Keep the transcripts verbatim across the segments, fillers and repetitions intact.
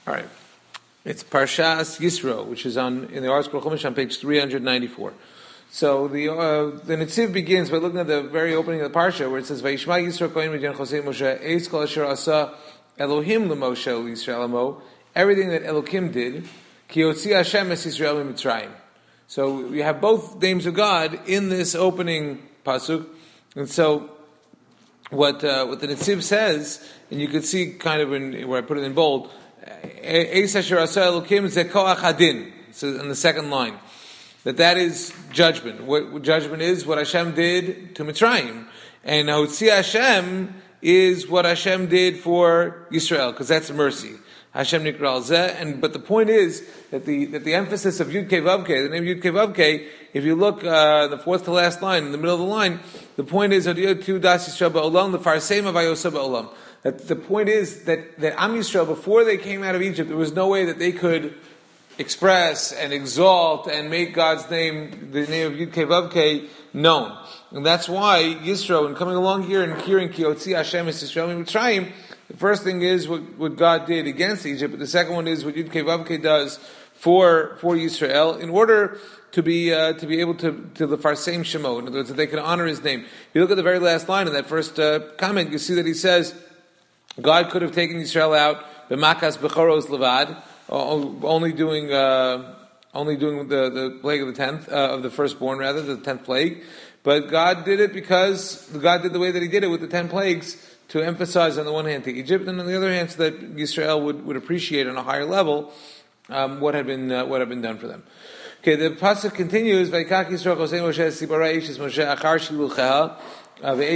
All right. It's Parshas Yisro, which is on in the Article Chumash on page three ninety-four. So the uh, the Netziv begins by looking at the very opening of the Parsha, where it says, "Vayishma Yisro Kohen Midyan Chosei Moshe Eis Kol Asher Asa Elohim LeMoshe L'Yisrael Amo." Everything that Elohim did, Ki Yotzi Hashem Es Yisrael Mitzrayim. So you have both names of God in this opening pasuk, and so what uh, what the Netziv says, and you could see kind of in, where I put it in bold. Eis Asher Asa Elohim Ze Koach Hadin. So in the second line, that that is judgment. What, what judgment is what Hashem did to Mitzrayim, and Hotzi Hashem is what Hashem did for Yisrael, because that's mercy. Hashem Nikra Zeh, and but the point is that the that the emphasis of Yud Kei Vav Kei, the name Yud Kei Vav Kei, if you look uh, the fourth to last line in the middle of the line, the point is Odiyot Tu Das Yisrael Ba'olam the Farseim of Ayosa Ba'olam. That the point is that that Am Yisrael, before they came out of Egypt, there was no way that they could express and exalt and make God's name, the name of Yud Kei Vav Kei, known. And that's why Yisro, in coming along here and hearing Ki Yotzi Hashem Es Yisrael Mitzrayim, the first thing is what, what God did against Egypt, but the second one is what Yud Kei Vav Kei does for for Yisrael in order to be uh, to be able to to the Farseim Shemo, in other words, that they can honor His name. If you look at the very last line in that first uh, comment, you see that He says God could have taken Yisrael out b'makas bechoros levad, only doing uh, only doing the, the plague of the tenth uh, of the firstborn, rather the tenth plague. But God did it because God did the way that He did it with the ten plagues to emphasize on the one hand to Egypt, and on the other hand so that Yisrael would, would appreciate on a higher level um, what had been uh, what had been done for them. Okay, the pasuk continues. Vayikach Yisrael Chosei Moshe Sibara Eish Moshe Achar Shilucheha. So the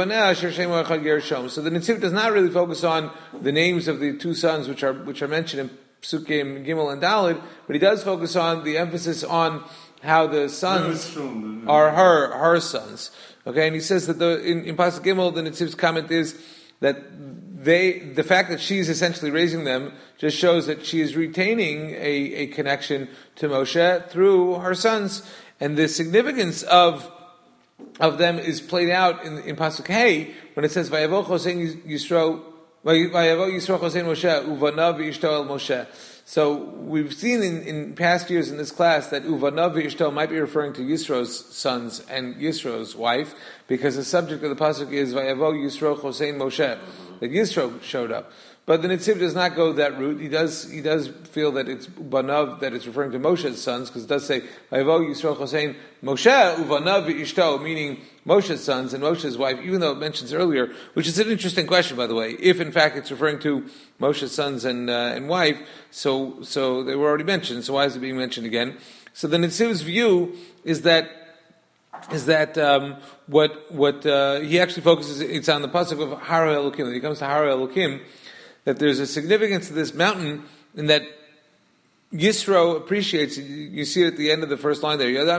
Netziv does not really focus on the names of the two sons which are which are mentioned in Psukim Gimel and Daled, but he does focus on the emphasis on how the sons are her her sons. Okay, and he says that the in, in Pasuk Gimel, the Netziv's comment is that they the fact that she's essentially raising them just shows that she is retaining a, a connection to Moshe through her sons, and the significance of of them is played out in, in Pasuk Hey, when it says, Vayavo Chosein Yisro, Vayavo Yisro Chosein Moshe, Uvanav V'ishto El Moshe. So we've seen in, in past years in this class that Uvanav V'ishto might be referring to Yisro's sons and Yisro's wife, because the subject of the Pasuk is Vayavo Yisro Chosein Moshe, that Yisro showed up. But the Netziv does not go that route. He does he does feel that it's Banav, that it's referring to Moshe's sons, because it does say, Vayavo Yisro Chosein Moshe Uvanav V'ishto, meaning Moshe's sons and Moshe's wife, even though it mentions earlier, which is an interesting question, by the way, if in fact it's referring to Moshe's sons and uh, and wife, so so they were already mentioned, so why is it being mentioned again? So the Netziv's view is that is that um, what what uh, he actually focuses, it's on the pasuk of Har Elokim. When he comes to Har Elokim, that there's a significance to this mountain in that Yisro appreciates, you see it at the end of the first line there, that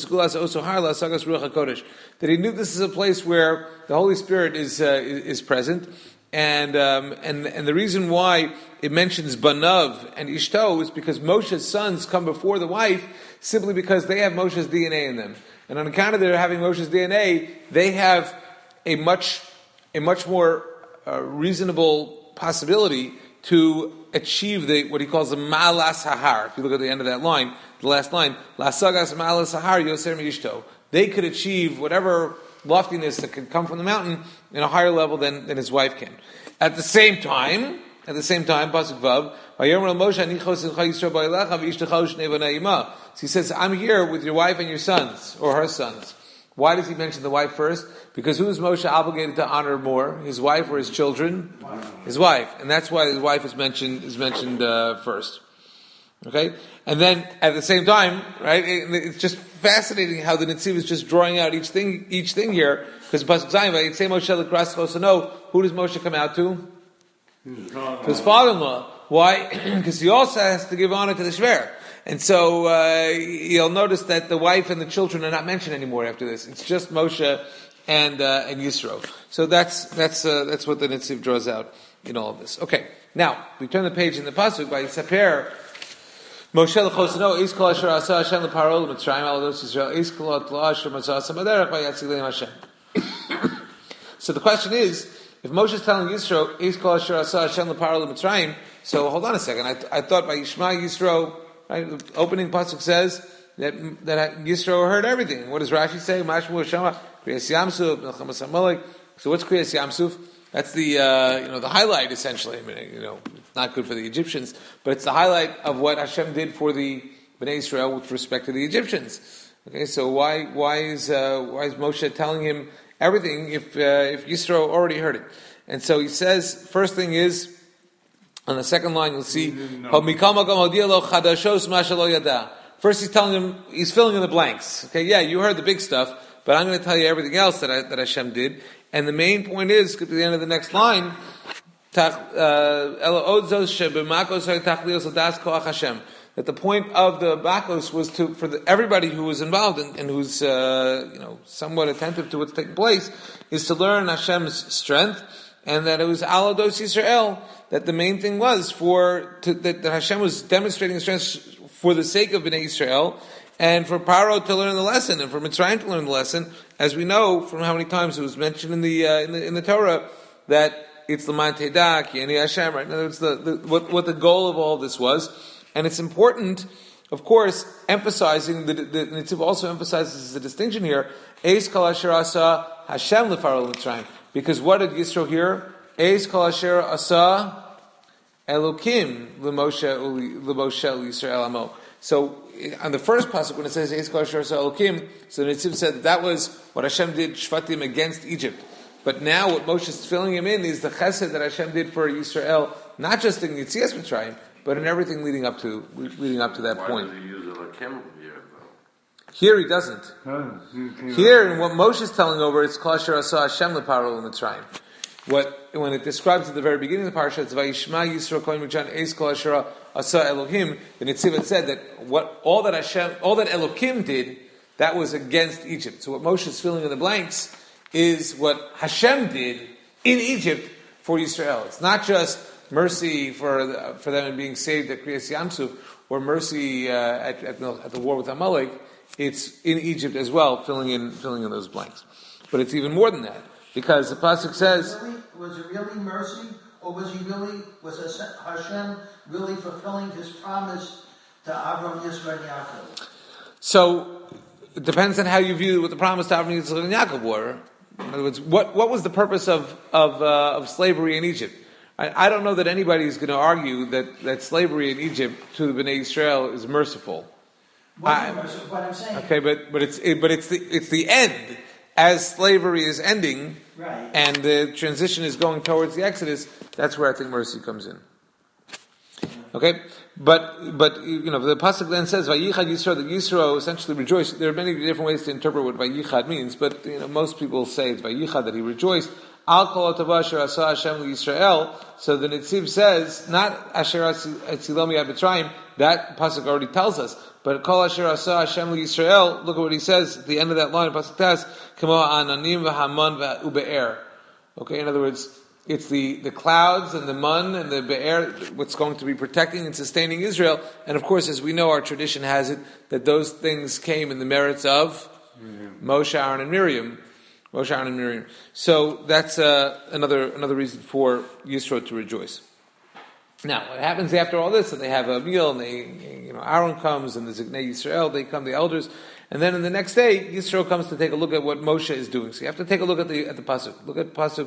he knew this is a place where the Holy Spirit is uh, is present, and um, and and the reason why it mentions Banav and Ishto is because Moshe's sons come before the wife simply because they have Moshe's D N A in them, and on account of their having Moshe's D N A, they have a much a much more uh, reasonable possibility to achieve the what he calls the Ma'alas Hahar. If you look at the end of that line, the last line, La Sagas Ma'alas Hahar Yoser Mishto. They could achieve whatever loftiness that could come from the mountain in a higher level than, than his wife can. At the same time, at the same time, Pasuk Vav, so he says, I'm here with your wife and your sons, or her sons. Why does he mention the wife first? Because who is Moshe obligated to honor more, his wife or his children? His wife, and that's why his wife is mentioned is mentioned uh, first. Okay, and then at the same time, right? It, it's just fascinating how the Netziv is just drawing out each thing, each thing here. Because Pasuk Zayin, say Moshe lekras chosano. Who does Moshe come out to? To his father-in-law. Why? Because he also has to give honor to the shver. And so uh, you'll notice that the wife and the children are not mentioned anymore after this. It's just Moshe and uh, and Yisro. So that's that's uh, that's what the Netziv draws out in all of this. Okay, now we turn the page in the pasuk by Yisaper. Moshe l'chosano is kol asher asa Hashem l'paro l'mitzrayim alados Yisrael is kol atla asher matzah samaderech v'yatzilei Hashem. So the question is, if Moshe is telling Yisro is kol asher asa Hashem l'paro l'mitzrayim, So hold on a second. I, th- I thought by Yishma Yisro, right, the opening pasuk says that that Yisro heard everything. What does Rashi say? Mashmu Shama Kriyas Yamsuf Melchamas Hamalek. So what's Kriyas Yamsuf? That's the uh, you know the highlight essentially. I mean, you know, it's not good for the Egyptians, but it's the highlight of what Hashem did for the Bnei Israel with respect to the Egyptians. Okay, so why why is uh, why is Moshe telling him everything if uh, if Yisro already heard it? And so he says, first thing is, on the second line you'll see, first he's telling him, he's filling in the blanks. Okay, yeah, you heard the big stuff, but I'm going to tell you everything else that I, that Hashem did. And the main point is, at the end of the next line, that the point of the Bakos was to, for the, everybody who was involved and, and who's, uh, you know, somewhat attentive to what's taking place, is to learn Hashem's strength, and that it was Alados Yisrael, that the main thing was for, to, that, that Hashem was demonstrating strength for the sake of Bnei Yisrael, and for Paro to learn the lesson, and for Mitzrayim to learn the lesson, as we know from how many times it was mentioned in the, uh, in the, in the Torah, that it's L'man Tedak, Yani Hashem, right? In other words, the, the, what, what the goal of all this was. And it's important, of course, emphasizing, the, the Nitziv also emphasizes the distinction here, Eis Kol Asher Asa Hashem L'Faro L'Mitzrayim. Because what did Yisro hear? Eis Kol Asher Asa Elokim L'Moshe L'Moshe L'Yisrael Amo. So, on the first pasuk, when it says Eis Kol Asher Asa Elokim, so the Nitziv said that, that was what Hashem did, Shvatim, against Egypt. But now what Moshe is filling him in is the chesed that Hashem did for Yisrael, not just in Yitzias Mitzrayim, but in everything leading up to leading up to that Why point. Does he use Elokim here, though? Here he doesn't. Here, in what Moshe is telling over, it's Kol Asher Asa Hashem L'Paro L'Mitzrayim. What when it describes at the very beginning of the parasha, it's Vayishma Yisro Kohen Michan Eis Kol Asher Asa Elohim. The Nitziv had said that what all that Hashem, all that Elokim did, that was against Egypt. So what Moshe is filling in the blanks is what Hashem did in Egypt for Yisrael. It's not just mercy for the, for them in being saved at Kriyas Yamsuf, or mercy uh, at, at, the, at the war with Amalek. It's in Egypt as well, filling in filling in those blanks. But it's even more than that, because the pasuk says, really, was it really mercy, or was he really was Hashem really fulfilling his promise to Avram, Yisrael, and Yaakov? So it depends on how you view what the promise to Avram, Yisrael, and Yaakov were. In other words, what, what was the purpose of of, uh, of slavery in Egypt? I, I don't know that anybody is going to argue that, that slavery in Egypt to the Bnei Israel is merciful. I, merciful what I'm saying. Okay, but but it's it, but it's the it's the end as slavery is ending, right, and the transition is going towards the Exodus. That's where I think mercy comes in. Okay, but but you know the pasuk then says Vayichad Yisro, that Yisro essentially rejoiced. There are many different ways to interpret what Vayichad means, but you know most people say it's Vayichad, that he rejoiced. Al kol hatava asher asa Hashem Yisrael. So the Nitziv says not Asher Etzilomi Abitrayim. That pasuk already tells us, but kol asher asa Hashem Yisrael. Look at what he says at the end of that line. Pasuk Tas Kamo Ananim v'Haman v'Ube'er. Okay, in other words, it's the, the clouds and the mun and the be'er, what's going to be protecting and sustaining Israel. And of course, as we know, our tradition has it that those things came in the merits of mm-hmm. Moshe, Aaron, and Miriam. Moshe, Aaron, and Miriam. So that's uh, another another reason for Yisro to rejoice. Now, what happens after all this? So they have a meal, and they, you know, Aaron comes, and the Zignei Yisrael, they come, the elders, and then in the next day, Yisro comes to take a look at what Moshe is doing. So you have to take a look at the at the pasuk. Look at pasuk.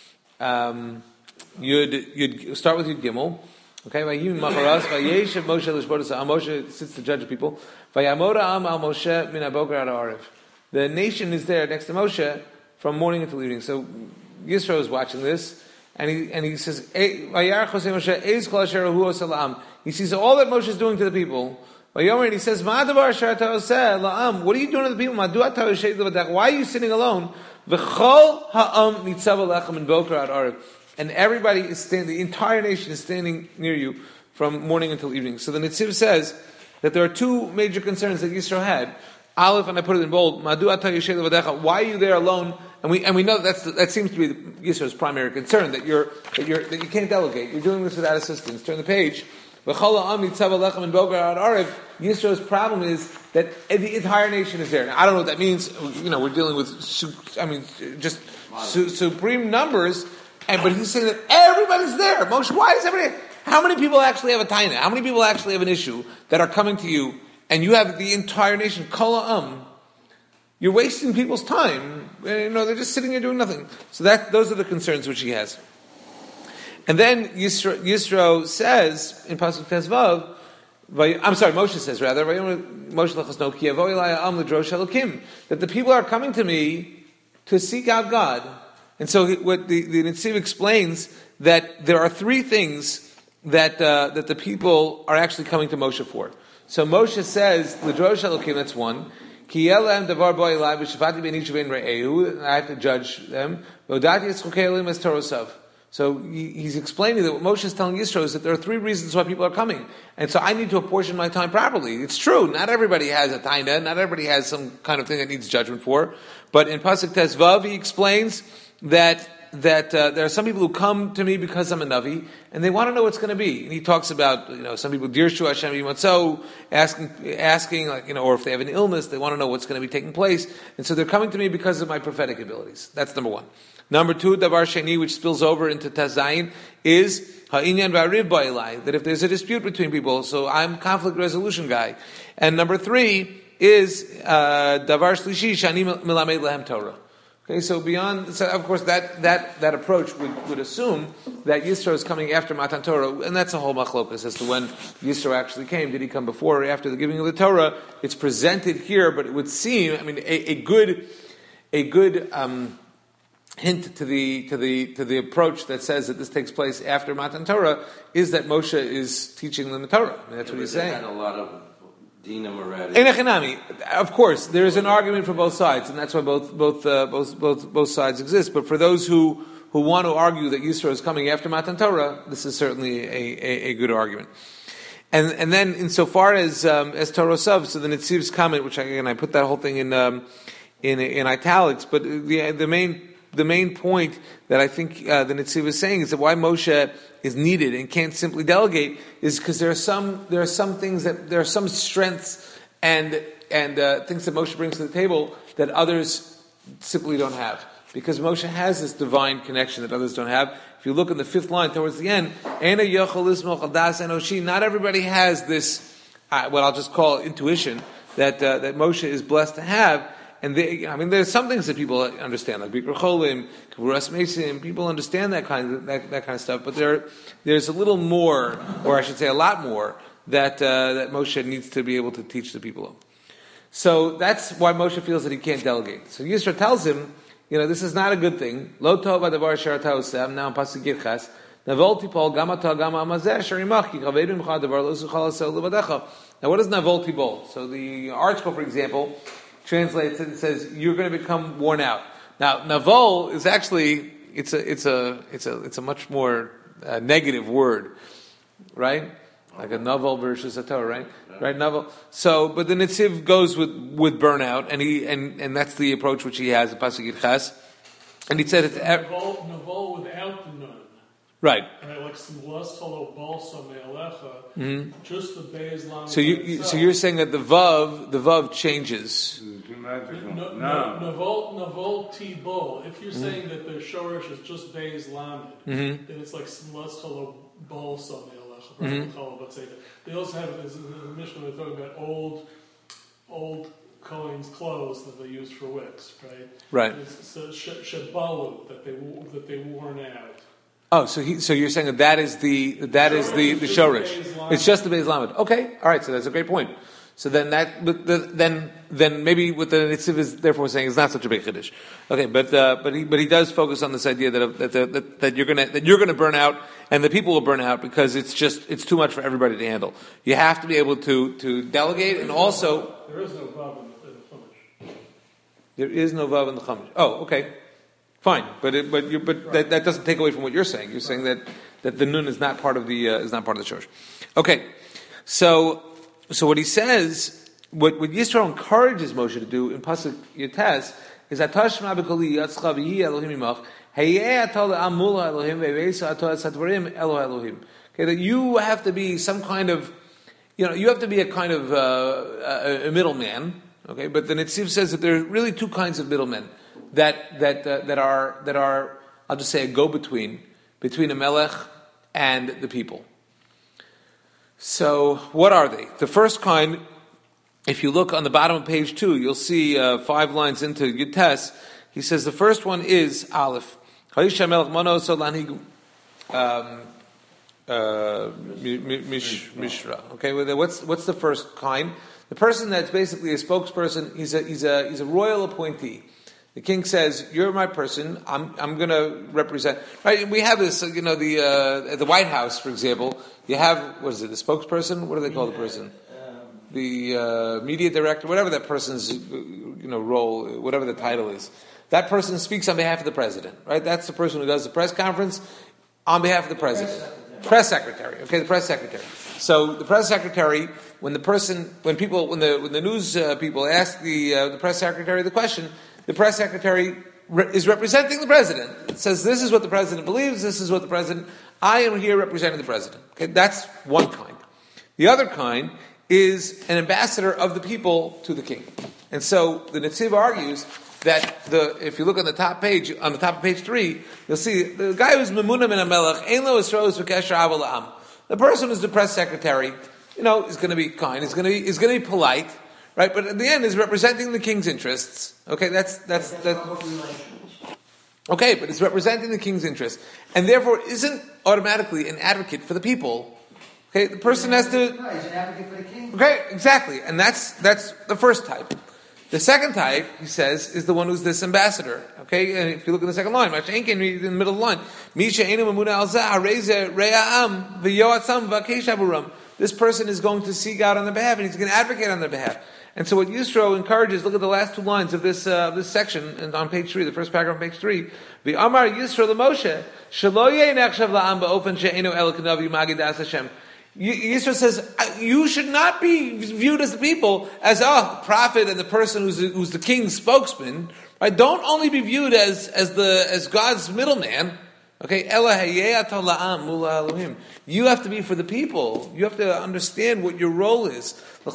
Um, Yud, Yud, start with Yud Gimel. Okay, Vayim Macharas, Vayeshev Moshe Lishbodas. Moshe sits to judge the people. Vayamoda Am Al Moshe Min Aboker Ad Ha'arev. The nation is there next to Moshe from morning until evening. So Yisro is watching this, and he and he says, Vayar Chosei Moshe Eis Kol Asher Hu Osalam. He sees all that Moshe is doing to the people. Vayomer, and he says, Ma Davar Asher Ata Oseh La'am. What are you doing to the people? Ma Du Ata Yoshev Levadak. Why are you sitting alone? V'chol ha'am nitzav alechem in boker ad arev, and everybody is standing. The entire nation is standing near you from morning until evening. So the Nitziv says that there are two major concerns that Yisro had. Aleph, and I put it in bold. Madu ata yoshev levadecha. Why are you there alone? And we and we know that that's the, that seems to be the, Yisro's primary concern, that you're that you're that you can't delegate. You're doing this without assistance. Turn the page. Yisro's problem is that the entire nation is there. Now, I don't know what that means. You know, we're dealing with, I mean, just su- supreme numbers. And but he's saying that everybody's there. Moshe, why is everybody? How many people actually have a taina? How many people actually have an issue that are coming to you, and you have the entire nation, kol ha'am? You're wasting people's time. You know, they're just sitting here doing nothing. So that those are the concerns which he has. And then Yisro, Yisro says in Pasuk Tezvav, I'm sorry, Moshe says rather, that the people are coming to me to seek out God. And so what the, the Netziv explains that there are three things that uh, that the people are actually coming to Moshe for. So Moshe says, L'drosh Elokim, that's one. I have to judge them. So he's explaining that what Moshe is telling Yisro is that there are three reasons why people are coming. And so I need to apportion my time properly. It's true, not everybody has a taina, not everybody has some kind of thing that needs judgment for. But in Pasuk Tezvav, he explains that that uh, there are some people who come to me because I'm a Navi, and they want to know what's going to be. And he talks about, you know, some people, Dirshu Hashem Yimatzo, asking, asking, like, you know, or if they have an illness, they want to know what's going to be taking place. And so they're coming to me because of my prophetic abilities. That's number one. Number two, Davar Sheni, which spills over into Tazayin, is Ha'inyan V'ariv Ba'ilai, that if there's a dispute between people, so I'm conflict resolution guy. And number three is uh, Davar Shlishi, Shani Milamed Lahem Torah. Okay, so beyond, so of course, that, that, that approach would, would assume that Yisro is coming after Matan Torah, and that's a whole machlokas as to when Yisro actually came. Did he come before or after the giving of the Torah? It's presented here, but it would seem, I mean, a, a good, a good um, hint to the to the to the approach that says that this takes place after Matan Torah is that Moshe is teaching them the Torah. I mean, that's yeah, what he's they saying. Had a lot of Dinam already. Enechinami. Of course, there is an argument for both sides, and that's why both both uh, both both both sides exist. But for those who, who want to argue that Yisro is coming after Matan Torah, this is certainly a, a, a good argument. And and then insofar as um, as Torah Sav, so the Netziv's comment, which I, again I put that whole thing in um, in in italics, but the the main the main point that I think uh, the Netziv is saying is that why Moshe is needed and can't simply delegate is because there are some there are some things that there are some strengths and and uh, things that Moshe brings to the table that others simply don't have, because Moshe has this divine connection that others don't have. If you look in the fifth line towards the end, not everybody has this uh, what I'll just call intuition that uh, that Moshe is blessed to have. And they, I mean, there's some things that people understand, like Bikr Cholim, Kavuras Mesim. People understand that kind of that, that kind of stuff. But there, there's a little more, or I should say, a lot more that uh, that Moshe needs to be able to teach the people of. So that's why Moshe feels that he can't delegate. So Yisro tells him, you know, this is not a good thing. Lo tov adavar sharata osem. Now in pasuk Yirchas, navolti pol gamata gama amazeh sharimachi chavedim chad davar lo suchal asel levadecha. Now what is navolti bol? So the article, for example, translates it and says you're going to become worn out. Now, navol is actually it's a it's a it's a it's a much more uh, negative word, right? Like a navel versus a Torah, right? Yeah. Right, navel. So, but the Netziv goes with, with burnout, and he and, and that's the approach which he has in Pasuk Yirchas. And he said it's navol, navol without the nun. Right. Right, like some lust holo balsa me'alecha, just the beis lam. So you, you so you're saying that the vav the vav changes. No, no. Navol navol tibol. If you're saying that the shorish is just beis lam, then it's like some lust holo balsa me'alecha. They also have this in the Mishnah. They're talking about old, old Kohen's clothes that they use for wicks, right? Right. It's so shabalu that they that they worn out. Oh, so he, so you're saying that that is the that is the the shorish. It's just the beis lamed. Okay, all right. So that's a great point. So then that but the, then then maybe what the Netziv is therefore saying is not such a big chiddush. Okay, but uh, but he but he does focus on this idea that that that, that you're gonna that you're gonna burn out and the people will burn out because it's just it's too much for everybody to handle. You have to be able to to delegate and also there is no vav in the chumash. There is no vav in the chumash. Oh, okay. Fine, but it, but you, but right. that, that doesn't take away from what you're saying. You're right. saying that, that the nun is not part of the uh, is not part of the church. Okay, so so what he says, what what Yisro encourages Moshe to do in pasuk Yutes is that Tashma b'koli yatzcha v'hi Elohim imach heyeh atol amul Elohim ve'veisa atol satvarim Elo Elohim. Okay, that you have to be some kind of, you know, you have to be a kind of uh, a, a middleman. Okay, but the Netziv says that there are really two kinds of middlemen. That that uh, that are that are I'll just say a go-between between a melech and the people. So, what are they? The first kind, if you look on the bottom of page two, you'll see uh, five lines into Yud Tes. He says the first one is Aleph. Um, uh, mish, mishra. Okay, what's what's the first kind? The person that's basically a spokesperson. He's a he's a he's a royal appointee. The king says, "You're my person. I'm I'm going to represent." Right? We have this. You know, the uh, at the White House, for example, you have what is it? The spokesperson. What do they call the person? The uh, media director, whatever that person's you know role, whatever the title is. That person speaks on behalf of the president. Right? That's the person who does the press conference on behalf of the president. Press secretary. Okay, the press secretary. So the press secretary, when the person, when people, when the when the news uh, people ask the uh, the press secretary the question, the press secretary re- is representing the president. It says, "This is what the president believes. This is what the president. I am here representing the president." Okay, that's one kind. The other kind is an ambassador of the people to the king. And so the Netziv argues that the if you look on the top page, on the top of page three, you'll see the guy who's Memunah min HaMelech, Ein lo Yisrael v'kesher hava la'am. The person who's the press secretary, you know, is going to be kind, is going to be is going to be polite, right? But at the end, is representing the king's interests. Okay, that's that's that. Okay, but it's representing the king's interests, and therefore isn't automatically an advocate for the people. Okay, the person has to. No, he's an advocate for the king. Okay, exactly, and that's that's the first type. The second type, he says, is the one who's this ambassador. Okay, and if you look at the second line, in the middle of the line, this person is going to seek out on their behalf, and he's going to advocate on their behalf. And so what Yisro encourages, look at the last two lines of this uh, this section, and on page three, the first paragraph on page three, the Amar Yisro LeMoshe, Shelo Yeinachshav La'am Ba'ofen She'enu El K'navi Magid Das Hashem. Yisro says, you should not be viewed as the people, as a prophet and the person who's the, who's the king's spokesman, right? Don't only be viewed as, as the, as God's middleman, okay? You have to be for the people. You have to understand what your role is.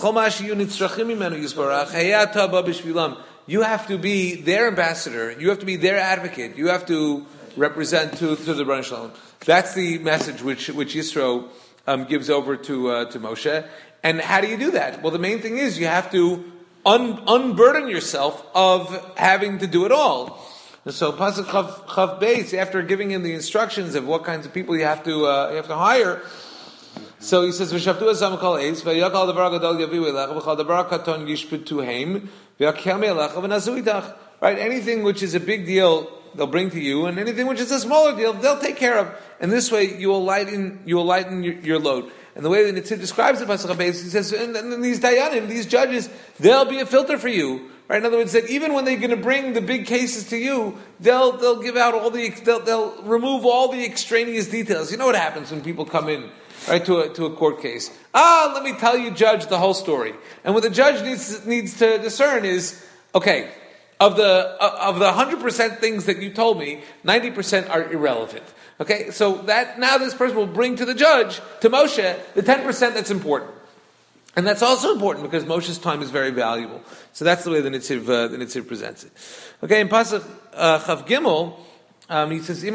You have to be their ambassador. You have to be their advocate. You have to represent to, to the Rebbeinu Shalom. That's the message which, which Yisro Um, gives over to uh, to Moshe. And how do you do that? Well, the main thing is you have to un- unburden yourself of having to do it all. And so Pasuk Chav, Chav Beis, after giving him the instructions of what kinds of people you have to uh, you have to hire, so he says, "V'shavtu azam kol eis, v'yakal davar gadol yaviu elecha, v'chal davar katon yishpetu heim, v'yakel me'elecha v'nazu itach." Right, anything which is a big deal, they'll bring to you, and anything which is a smaller deal, they'll take care of. And this way, you will lighten, you will lighten your, your load. And the way that Netziv describes it, Pasuk HaBeis, he says, and, and these dayanim, these judges, they'll be a filter for you. Right? In other words, that even when they're going to bring the big cases to you, they'll they'll give out all the, they'll, they'll remove all the extraneous details. You know what happens when people come in, right, to a, to a court case? Ah, let me tell you, judge, the whole story. And what the judge needs needs to discern is, okay, Of the of the one hundred percent things that you told me, ninety percent are irrelevant. Okay, so that now this person will bring to the judge, to Moshe, the ten percent that's important. And that's also important because Moshe's time is very valuable. So that's the way the Netziv, uh, the Netziv presents it. Okay, in Pasuk uh, Chav Gimel, um, he says,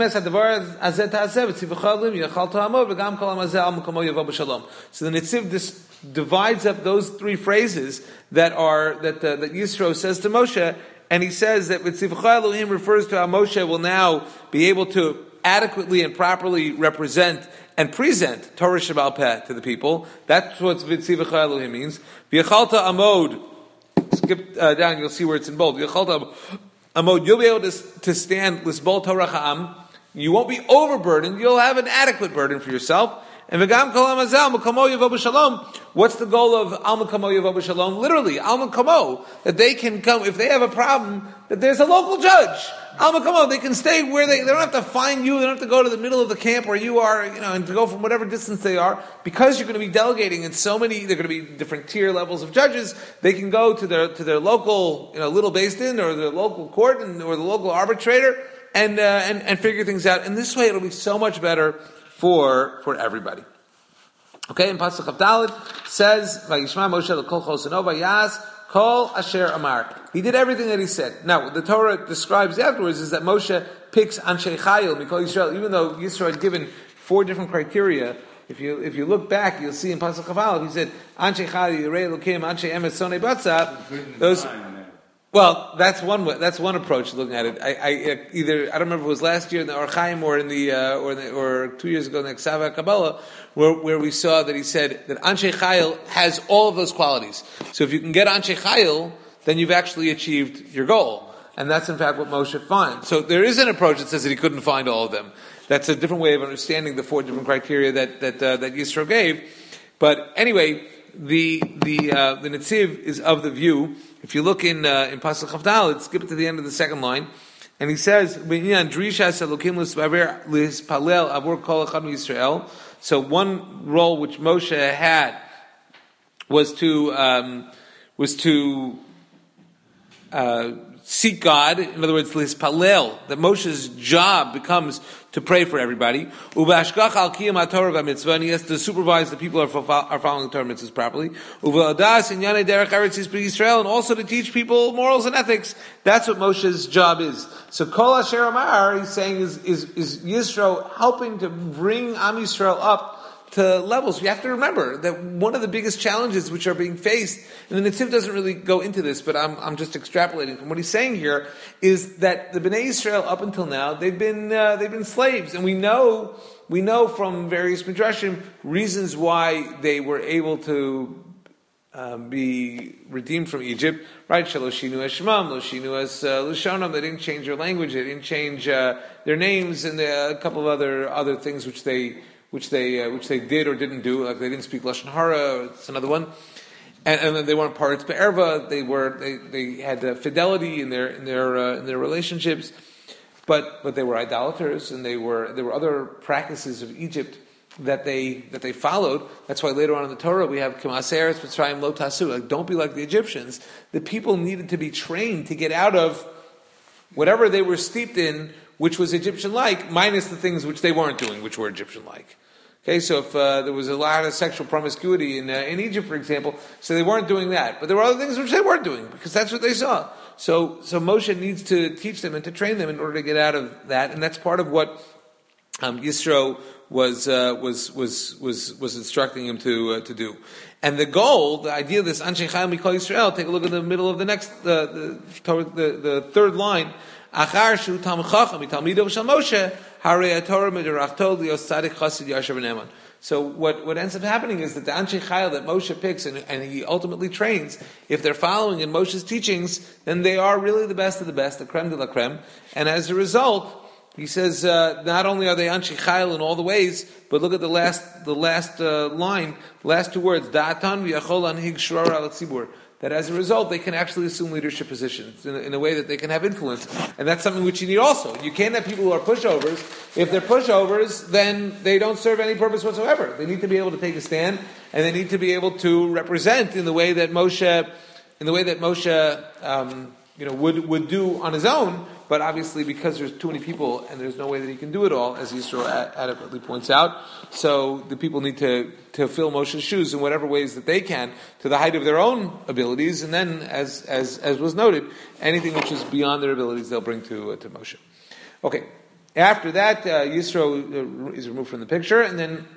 so the Netziv divides up those three phrases that are, that, uh, that Yisro says to Moshe. And he says that V'tzivcha Elohim refers to how Moshe will now be able to adequately and properly represent and present Torah Sheba'al Peh to the people. That's what V'tzivcha Elohim means. V'yachalta Amod, skip uh, down, you'll see where it's in bold. V'yachalta Amod, you'll be able to, to stand L'sbol Torah Ha'am. You won't be overburdened, you'll have an adequate burden for yourself. And v'gam kol hamazal mekamo yavo b'shalom. What's the goal of al mekamo yavo b'shalom? Literally, al mekamo, that they can come, if they have a problem, that there's a local judge. Al mekamo, they can stay where they, they don't have to find you, they don't have to go to the middle of the camp where you are, you know, and to go from whatever distance they are, because you're going to be delegating in so many, they're going to be different tier levels of judges, they can go to their, to their local, you know, little based in, or their local court, and, or the local arbitrator, and, uh, and, and figure things out. And this way it'll be so much better for for everybody. Okay, and Pasuk Chav Daled says, "Vayishma Moshe l'kol choseno vayas kol asher amar." He did everything that he said. Now, the Torah describes afterwards is that Moshe picks Anshe Chayil, Mikol Yisrael, even though Yisrael had given four different criteria if you if you look back, you'll see in Pasuk Chaval, he said, Anshe Chali, Yirei Elokim, Anshe Emes Sonei Batza. Those. Well, that's one way, that's one approach to looking at it. I, I either I don't remember if it was last year in the Or Chaim or in the uh, or in the, or two years ago in the Ksava Kabbalah, where where we saw that he said that Anshe Chayil has all of those qualities. So if you can get Anshe Chayil, then you've actually achieved your goal, and that's in fact what Moshe finds. So there is an approach that says that he couldn't find all of them. That's a different way of understanding the four different criteria that that uh, that Yisro gave. But anyway, the the uh, the Netziv is of the view. If you look in uh, in Pasuk Chavdal, let's skip it to the end of the second line, and he says, "B'inyan drishas Elokim l'spaver l'hispalel avur kol echad miYisrael." So one role which Moshe had was to um, was to uh, seek God. In other words, l'hispalel. That Moshe's job becomes to pray for everybody. Ubashgach al kiyam haTorah v'mitzvah, and he has to supervise the people who are following the Torah mitzvahs properly. Uve'adas inyanei derech eretz Yisrael, and also to teach people morals and ethics. That's what Moshe's job is. So Kol Asher Amar, he's saying, is is is Yisro helping to bring Am Yisrael up to levels. You have to remember that one of the biggest challenges which are being faced, and the Netziv doesn't really go into this, but I'm I'm just extrapolating from what he's saying here, is that the Bnei Yisrael up until now they've been uh, they've been slaves, and we know we know from various midrashim reasons why they were able to um, be redeemed from Egypt. Right? Shaloshinu Eshmam, Loshinu Es Lushonam. They didn't change their language. They didn't change uh, their names, and uh, a couple of other other things which they. which they uh, which they did or didn't do, like they didn't speak Lashon Hara. It's another one, and, and then they weren't Paritz Be'erva. They were they, they had uh, fidelity in their in their uh, in their relationships, but but they were idolaters, and they were there were other practices of Egypt that they that they followed. That's why later on in the Torah we have K'maseres Mitzrayim Lo Tasu. Like, don't be like the Egyptians. The people needed to be trained to get out of whatever they were steeped in, which was Egyptian-like, minus the things which they weren't doing, which were Egyptian-like. Okay, so if uh, there was a lot of sexual promiscuity in uh, in Egypt, for example, so they weren't doing that, but there were other things which they weren't doing because that's what they saw. So, so Moshe needs to teach them and to train them in order to get out of that, and that's part of what um, Yisro was uh, was was was was instructing him to uh, to do. And the goal, the idea of this Anshe Chayil Mikol Yisrael. Take a look at the middle of the next uh, the, the the third line. Achar shu tam chacham mitalmido shel Moshe harei haTorah miderachto lios tzadik chasid yasher v'ne'eman. So what, what ends up happening is that the Anshe Chayil that Moshe picks and, and he ultimately trains, if they're following in Moshe's teachings, then they are really the best of the best, the creme de la creme. And as a result, he says uh, not only are they Anshe Chayil in all the ways, but look at the last the last uh, line, last two words, Da'atan v'yachol anhig shurara al tzibur. That as a result, they can actually assume leadership positions in a, in a way that they can have influence. And that's something which you need also. You can't have people who are pushovers. If they're pushovers, then they don't serve any purpose whatsoever. They need to be able to take a stand, and they need to be able to represent in the way that Moshe, in the way that Moshe, um, you know, would would do on his own. But obviously, because there's too many people and there's no way that he can do it all, as Yisro adequately points out, so the people need to, to fill Moshe's shoes in whatever ways that they can, to the height of their own abilities, and then, as as as was noted, anything which is beyond their abilities, they'll bring to uh, to Moshe. Okay, after that, uh, Yisro uh, is removed from the picture, and then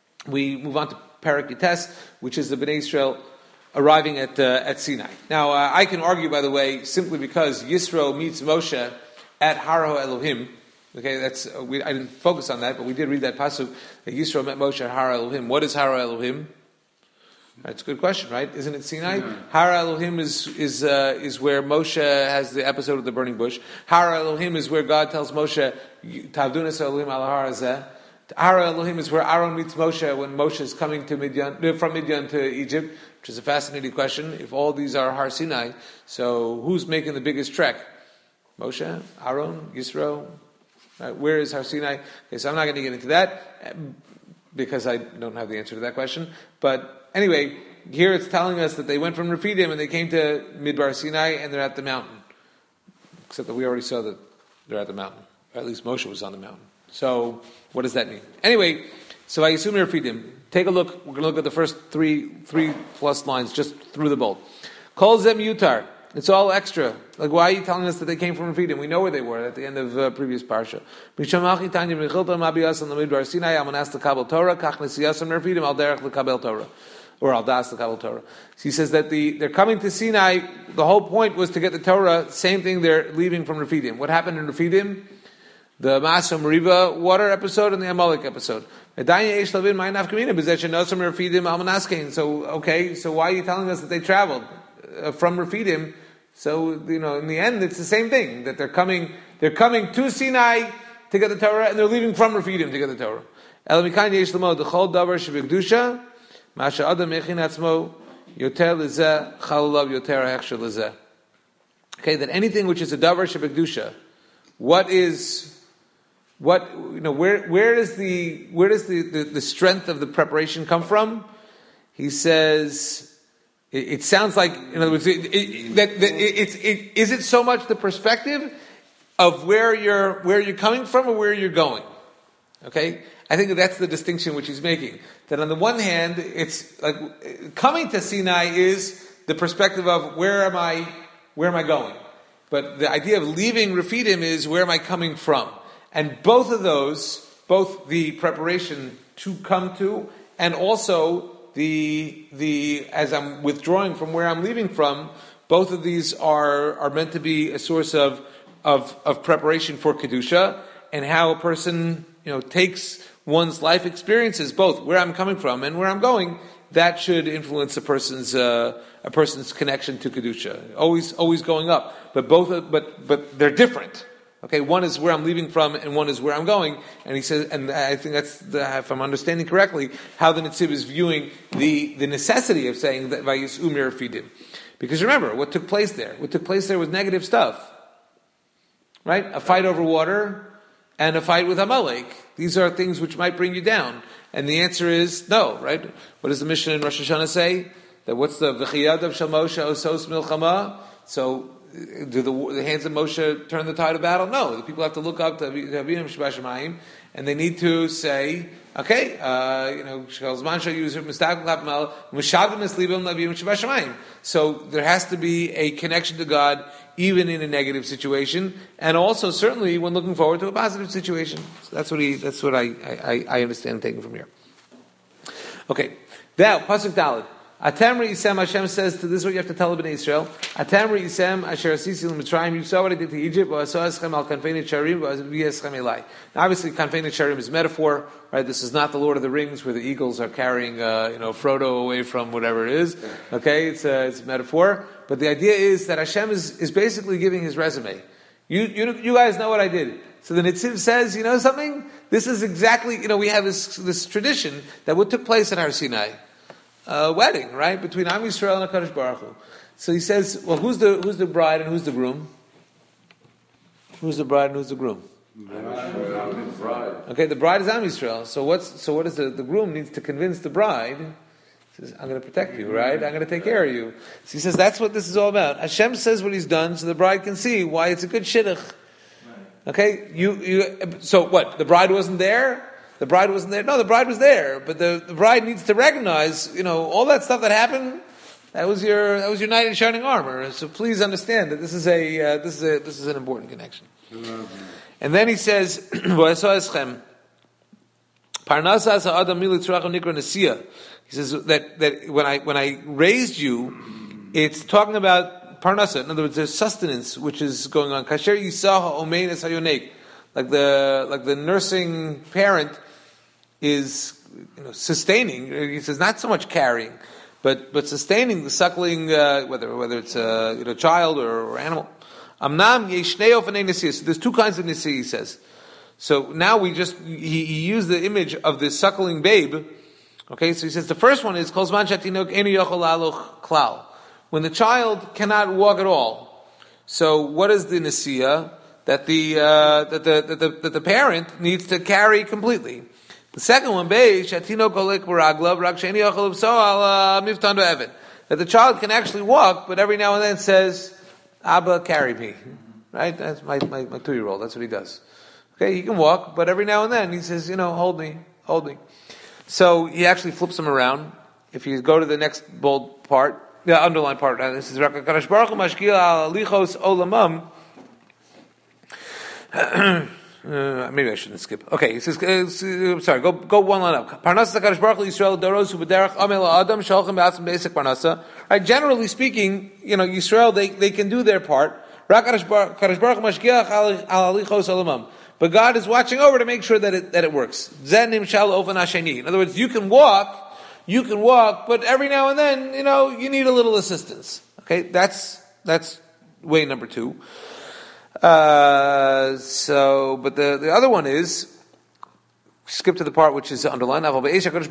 we move on to Parak Yites, which is the Bnei Yisrael arriving at uh, at Sinai. Now, uh, I can argue, by the way, simply because Yisro meets Moshe at Haro Elohim. Okay, that's uh, we, I didn't focus on that, but we did read that pasuk that Yisro met Moshe at Haro Elohim. What is Haro Elohim? That's a good question, right? Isn't it Sinai? Sinai. Haro Elohim is is uh, is where Moshe has the episode of the burning bush. Haro Elohim is where God tells Moshe, "Tavdunas Elohim al har hazeh." Haro Elohim is where Aaron meets Moshe when Moshe is coming to Midian, from Midian to Egypt, which is a fascinating question. If all these are Har Sinai, so who's making the biggest trek? Moshe, Aaron, Yisro? Right, where is Har Sinai? Okay, so I'm not going to get into that because I don't have the answer to that question. But anyway, here it's telling us that they went from Rephidim and they came to Midbar Sinai and they're at the mountain. Except that we already saw that they're at the mountain. Or at least Moshe was on the mountain. So, what does that mean? Anyway, so I assume Rephidim. Take a look. We're going to look at the first three, three plus lines just through the bolt. Kol zem yutar. It's all extra. Like, why are you telling us that they came from Refidim? We know where they were at the end of uh, previous parsha. Or al das the Kabbalah Torah. So he says that the they're coming to Sinai. The whole point was to get the Torah. Same thing. They're leaving from Refidim. What happened in Refidim? The Ma'aseh Meriva water episode and the Amalek episode. So okay, so why are you telling us that they traveled uh, from Refidim? So you know, in the end, it's the same thing that they're coming. They're coming to Sinai to get the Torah, and they're leaving from Refidim to get the Torah. Masha Adam Mechin Atzmo Yoter Lezeh Chalulav Yoter Hechsher Lezeh. Okay, that anything which is a davar shebekdusha, what is what you know? Where where does the where does the, the, the strength of the preparation come from? He says it, it sounds like, in other words, it, it, that, that it, it's it, is it so much the perspective of where you're where you're coming from or where you're going? Okay. I think that that's the distinction which he's making. That on the one hand, it's like coming to Sinai is the perspective of where am I, where am I going? But the idea of leaving Refidim is where am I coming from? And both of those, both the preparation to come to, and also the the as I'm withdrawing from where I'm leaving from, both of these are are meant to be a source of of, of preparation for Kedusha, and how a person you know takes one's life experiences, both where I'm coming from and where I'm going, that should influence a person's uh, a person's connection to Kedusha. Always, always going up, but both, are, but but they're different. Okay, one is where I'm leaving from, and one is where I'm going. And he says, and I think that's the, if I'm understanding correctly, how the Netziv is viewing the the necessity of saying that Vayis Umir Fidim, because remember what took place there. What took place there was negative stuff, right? A fight over water. And a fight with Amalek. These are things which might bring you down. And the answer is no, right? What does the Mishnah in Rosh Hashanah say? That what's the V'chiyad of Shel Moshe Osos Milchama? So, do the, the hands of Moshe turn the tide of battle? No. The people have to look up to Avinam Sheba Shemayim, and they need to say, okay, uh, you know, Shalzman shall use Mistag Lapmal, Mishagim Eslibim Lavim Sheba Shemayim. So, there has to be a connection to God even in a negative situation, and also certainly when looking forward to a positive situation. So that's what he. That's what I I, I understand taking from here. Okay, now pasuk Daled. Atamri Isem Hashem says to this is what you have to tell Bnei Israel. Atamri Isem Asher Asisi L'Mitzrayim. You saw what I did to Egypt. V'asoeschem al kanfei Netzarim v'aviyeschem Elai. Now, obviously, kanfei Netzarim is a metaphor, right? This is not the Lord of the Rings where the eagles are carrying, uh, you know, Frodo away from whatever it is. Okay, it's a, it's a metaphor. But the idea is that Hashem is, is basically giving his resume. You, you you guys know what I did. So the Netziv says, you know something? This is exactly, you know, we have this this tradition that what took place in Har Sinai. A wedding, right, between Am Yisrael and HaKadosh Baruch Hu. So he says, well, who's the who's the bride and who's the groom? Who's the bride and who's the groom? Okay, the bride is Am Yisrael. So what's so what is the the groom needs to convince the bride? He says, I'm going to protect you, right? I'm going to take care of you. So he says that's what this is all about. Hashem says what He's done, so the bride can see why it's a good shidduch. Okay, you you. So what? The bride wasn't there. The bride wasn't there. No, the bride was there, but the, the bride needs to recognize, you know, all that stuff that happened. That was your that was your knight in shining armor. So please understand that this is a uh, this is a this is an important connection. Mm-hmm. And then he says, he says that that when I when I raised you, it's talking about parnasa. In other words, there's sustenance which is going on. Kasher yisaha omein es hayonek, like the like the nursing parent is, you know, sustaining. He says not so much carrying, but but sustaining the suckling, uh, whether whether it's a you know child or, or animal. Amnam yeshnei ofnei nesiyah. So there's two kinds of nesiyah, he says. So now we just he, he used the image of the suckling babe. Okay, so he says the first one is kol zman shatinok enu yochol laloch klal, when the child cannot walk at all. So what is the nesiyah? That the, uh, that the, that the, that the parent needs to carry completely. The second one, that the child can actually walk, but every now and then says, Abba, carry me. Right? That's my, my, my two-year-old. That's what he does. Okay, he can walk, but every now and then he says, you know, hold me, hold me. So he actually flips him around. If you go to the next bold part, the underlined part. And this is Kadosh Baruch Hu mashkiel al lichos olamam. Uh, maybe I shouldn't skip. Okay, he says, uh, sorry, go go one line up. Parnasa Kadosh Baruch Hu Yisrael Doros Hu B'derech Amel Adam Shalchem B'atzim Basic Parnasa. Right, generally speaking, you know, Yisrael they, they can do their part. Rak Kadosh Baruch Hu Mashgiach Al Alichos Olamam. But God is watching over to make sure that it that it works. Zen Nimshal Ofen Hasheni. In other words, you can walk, you can walk, but every now and then, you know, you need a little assistance. Okay, that's that's way number two. Uh, so, but the, the other one is, skip to the part which is underlined. Okay, but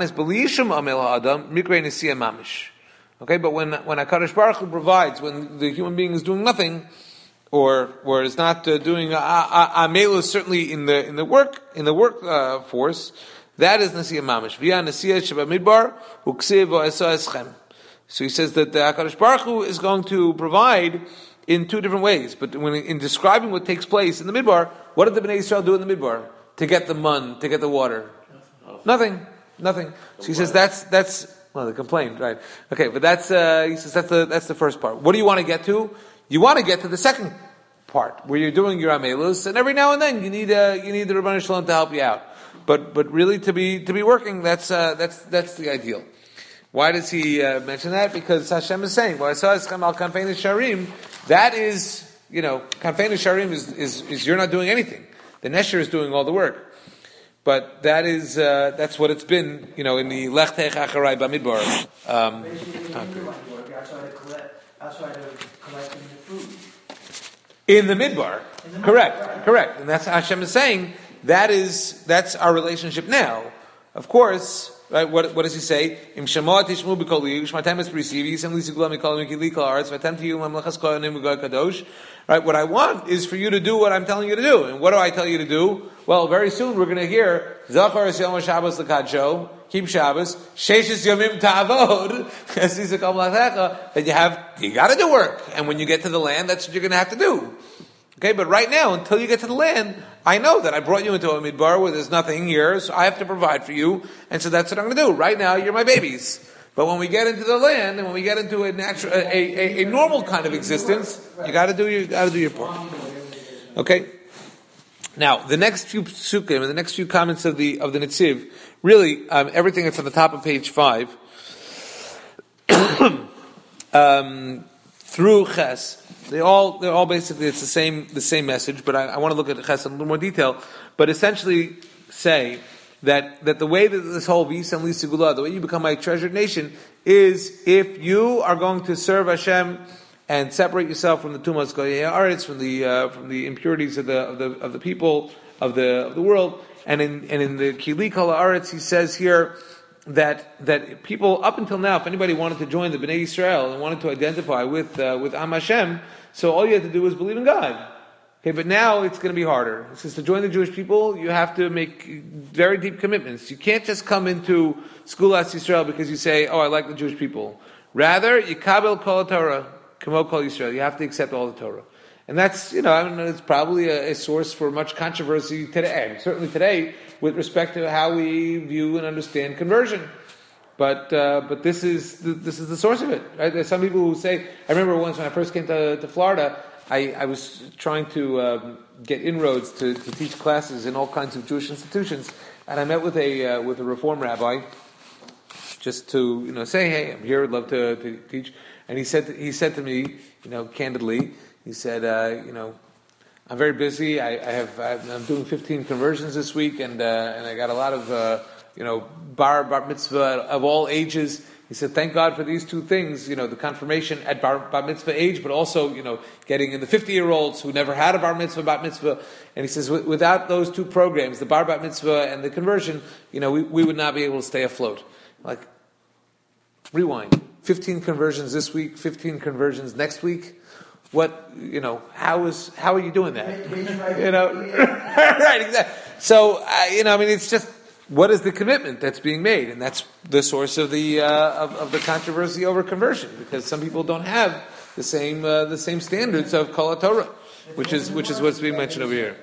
when when HaKadosh Baruch Hu provides, when the human being is doing nothing, or or is not uh, doing amelus, certainly in the in the work in the work uh, force, that is Nasiya Mamish. Via Nasiya Shabamidbar Uksiv Eschem. So he says that the HaKadosh Baruch Hu is going to provide in two different ways. But when in describing what takes place in the Midbar, what did the Bnei Yisrael do in the Midbar to get the mun, to get the water? Nothing, nothing. So he says that's that's well, they complained, right? Okay, but that's uh, he says that's the that's the first part. What do you want to get to? You want to get to the second part where you're doing your amelus, and every now and then you need uh, you need the Rebbeinu Shalom to help you out. But but really to be to be working, that's uh, that's that's the ideal. Why does he uh, mention that? Because Hashem is saying, "Well, I saw al kanfein sharim." That is, you know, kanfein sharim is, is is you're not doing anything. The nesher is doing all the work. But that is uh, that's what it's been, you know, in the Lech Tech Acharai Bamidbar. Um, in the Midbar, correct, correct, and that's Hashem is saying that is that's our relationship now. Of course. Right? What, what does he say? Im Shemot Tishmu B'Koli Shmatem Es Perisivi Yisem Li Sigula Mikol Mikili Kol Haaretz Vatem Tiyum Mamlechas Kohanim V'Goy Kadosh. Right? What I want is for you to do what I'm telling you to do. And what do I tell you to do? Well, very soon we're going to hear Zachar Es Yom Shabbos L'Kadsho, keep Shabbos, Sheishes Yomim Ta'avod, that you have you got to do work. And when you get to the land, that's what you're going to have to do. Okay, but right now, until you get to the land, I know that I brought you into a midbar where there's nothing here, so I have to provide for you, and so that's what I'm going to do. Right now, you're my babies. But when we get into the land, and when we get into a natural, a, a, a normal kind of existence, you got to do your, got to do your part. Okay. Now, the next few psukim and the next few comments of the of the Netziv, really, um, everything that's on the top of page five, um, through Ches. They all, they're all basically, it's the same, the same message, but I, I want to look at Ches in a little more detail, but essentially say that, that the way that this whole V'yisam li Sigula, the way you become my treasured nation, is if you are going to serve Hashem and separate yourself from the Tumas Goyei Haaretz, from the, uh, from the impurities of the, of the, of the people, of the, of the world, and in, and in the Kili Kol Haaretz, he says here, that that people up until now, if anybody wanted to join the Bnei Yisrael and wanted to identify with uh, with Am Hashem, so all you had to do was believe in God. Okay, but now it's going to be harder. It says to join the Jewish people, you have to make very deep commitments. You can't just come into Skulas Yisrael because you say, "Oh, I like the Jewish people." Rather, Yikabel Kol Torah, Kamo Kol Yisrael. You have to accept all the Torah, and that's you know I don't know. It's probably a, a source for much controversy today. Certainly today, with respect to how we view and understand conversion. But uh, but this is the, this is the source of it. Right? There's some people who say. I remember once when I first came to, to Florida, I, I was trying to um, get inroads to, to teach classes in all kinds of Jewish institutions, and I met with a uh, with a Reform rabbi just to you know say, hey, I'm here, I'd love to, to teach. And he said to, he said to me, you know, candidly, he said, uh, you know. I'm very busy. I, I have I'm doing fifteen conversions this week, and uh, and I got a lot of uh, you know bar bar mitzvah of all ages. He said, "Thank God for these two things. You know, the confirmation at bar, bar mitzvah age, but also you know getting in the fifty year olds who never had a bar mitzvah bat mitzvah." And he says, without those two programs, the bar bat mitzvah and the conversion, you know, we, we would not be able to stay afloat. Like, rewind: fifteen conversions this week, fifteen conversions next week. What you know? How is how are you doing that? You know, right? Exactly. So uh, you know, I mean, it's just what is the commitment that's being made, and that's the source of the uh, of, of the controversy over conversion, because some people don't have the same uh, the same standards of Kol HaTorah, which is which is what's being mentioned over here.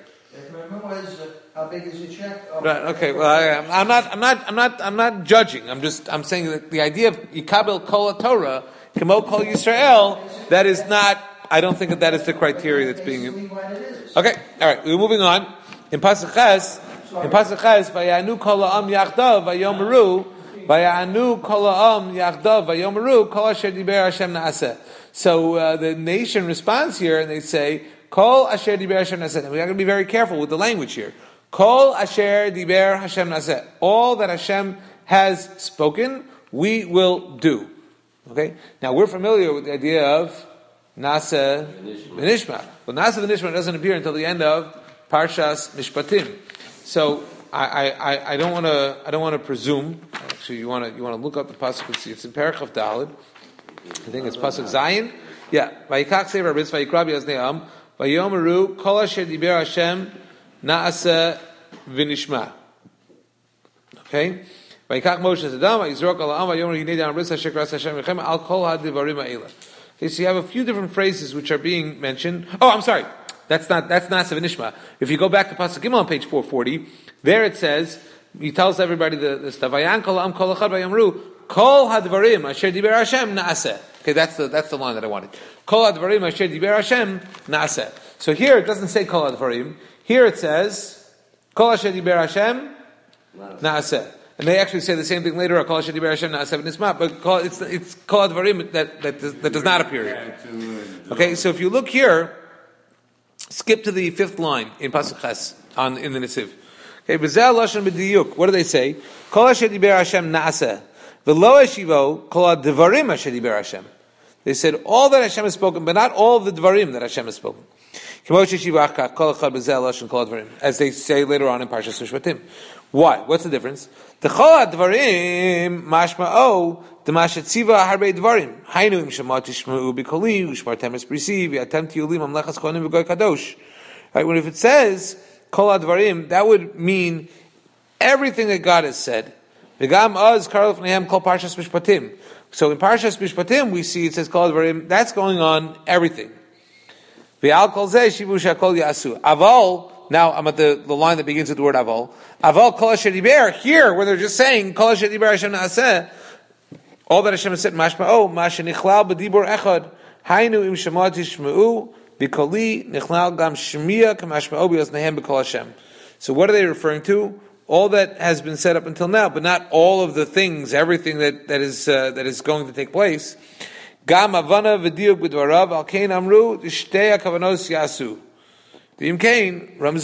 How big is your check? Oh, right. Okay. Well, I, I'm not. I'm not. I'm not. I'm not judging. I'm just. I'm saying that the idea of Yikabel Kol HaTorah Kamo Kol Yisrael, that is not, I don't think that that is the criteria that's being... Okay, all right, we're moving on. In Pasuk Ches, in Pasuk Ches, Vayanu Kol Ha'am Yachdav Vayomeru, Vayanu Kol Ha'am Yachdav Vayomeru, Kol Asher Diber Hashem Naaseh. So uh, the nation responds here, and they say, Kol Asher Diber Hashem Naaseh. And we are going to be very careful with the language here. Kol Asher Diber Hashem Naaseh. All that Hashem has spoken, we will do. Okay? Now we're familiar with the idea of Nasa V'Nishma. But Nasa V'Nishma doesn't appear until the end of Parshas Mishpatim. So I, I, I don't want to I don't want to presume. Actually, you want to you want to look up the pasuk and see. It's in Perek of Daled. I think it's pasuk Zayin. Yeah. Vayikach Sefer Rabbi Vayikra B'Yazneam Vayomeru Kol Asher Diber Hashem Naasa V'Nishma. Okay. Vayikach Moshe Zedam Yizrok Al Ha'am Vayomeru Hinei Dam Bris Hashem Kras Hashem V'Chem Al Kol HaDivarim Ha'ila. Okay, so you have a few different phrases which are being mentioned. Oh, I'm sorry. That's not that's Nasa V'Nishma. If you go back to Pasuk Gimel on page four forty, there it says, he tells everybody the, the stuff. Vayan Kol Ha'am Kol Echad Vayamru Kol HaDvarim Asher Diber Hashem Naaseh. Okay, that's the that's the line that I wanted. Kol HaDvarim Asher Diber Hashem Naaseh. So here it doesn't say Kol HaDvarim. Here it says Kol Asher Diber Hashem Naaseh. And they actually say the same thing later. Kol Asher Diber Hashem Naaseh V'Nisma. But kol, it's it's Kol HaDvarim that that does, that does not appear here. Okay, so if you look here. Skip to the fifth line in Pasuk Ches on in the Nesiv. Okay, b'zeh lashon b'diyuk. What do they say? Kol asher diber Hashem naaseh, v'lo eshivo kol ha'devarim asher diber Hashem. They said all that Hashem has spoken, but not all of the dvarim that Hashem has spoken. As they say later on in Parshas Mishpatim. Why? What's the difference? The chol ha'dvarim mashma'o Demashet tziva harbe dvarim. Hainu im shema tishma'u b'koli u'shmartem es brisi v'atem tiyulim amlechas kohanim v'goy kadosh. Right? When if it says kol ha'dvarim, that would mean everything that God has said. V'gam az karol f'nehem kol parshas mishpatim. So in Parshas Mishpatim we see it says kol ha'dvarim. That's going on everything. V'al kol zeh shivu shakol yasu. Aval. Now I'm at the, the line that begins with the word aval. Aval kol asher diber. Here, where they're just saying kol asher diber Hashem naaseh. All that Hashem has said, mashma oh, masha nichlal b'dibur echad, hainu im shema tishmeu b'koli nichlal gam shmiya k'mashma oh b'yosnehem b'kol Hashem. So what are they referring to? All that has been said up until now, but not all of the things, everything that that is uh, that is going to take place. Gam avana v'diuk b'dvarav al kein amru shtei hakavanos yasu. What they're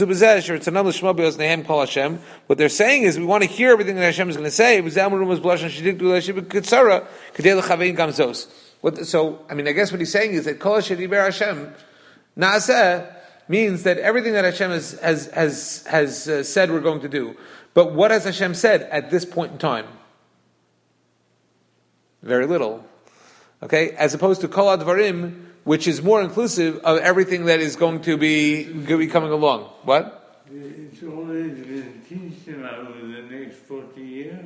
saying is we want to hear everything that Hashem is going to say. So, I mean, I guess what he's saying is that Kol Asher Diber Hashem Naaseh means that everything that Hashem has has has, has uh, said we're going to do. But what has Hashem said at this point in time? Very little. Okay, as opposed to Kol HaDvarim, which is more inclusive of everything that is going to be, be coming along. What? It's always been teaching over the next forty years.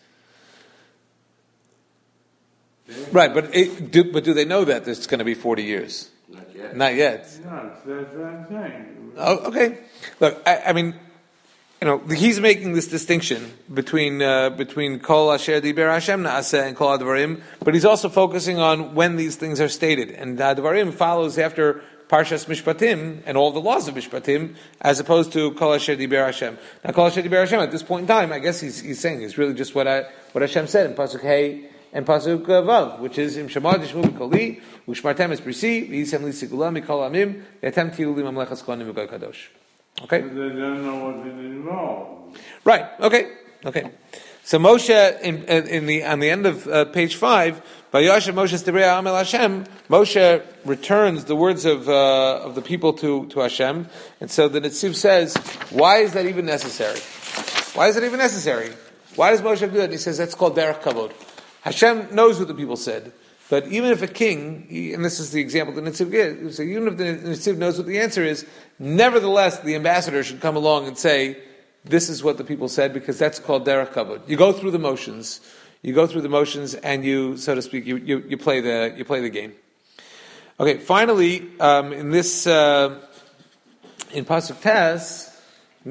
Right, but it, do, but do they know that it's going to be forty years? Not yet. Not yet. No, that's what I'm saying. Oh, okay. Look, I, I mean, you know, he's making this distinction between uh, between Kol Asher Diber Hashem Naaseh and Kol HaDvarim, but he's also focusing on when these things are stated. And HaDvarim follows after Parshas Mishpatim and all the laws of Mishpatim, as opposed to Kol Asher Diber Hashem. Now, Kol Asher Diber Hashem, at this point in time, I guess he's, he's saying it's really just what I, what Hashem said in Pasuk Hey and Pasuk Vav, which is Im Shema Tishmu B'Koli U'Shmartem Es Brisi V'Yisem Li Sigula Mikol Amim V'Yatem Tilulim Amlechas Kohanim V'Goy Kadosh. Okay. But they don't know what it involves. Right. Okay. Okay. So Moshe, in, in the on the end of uh, page five, Vayashem Moshe Stibrei Amel Hashem, Moshe returns the words of uh, of the people to, to Hashem, and so the Netziv says, why is that even necessary? Why is it even necessary? Why does Moshe do that? And he says that's called derech kavod. Hashem knows what the people said. But even if a king, and this is the example the Netziv gives, so even if the Netziv knows what the answer is, nevertheless the ambassador should come along and say, this is what the people said, because that's called derech kavod. You go through the motions, you go through the motions, and you, so to speak, you, you, you play the you play the game. Okay, finally, um, in this uh, in Pasuk Tes,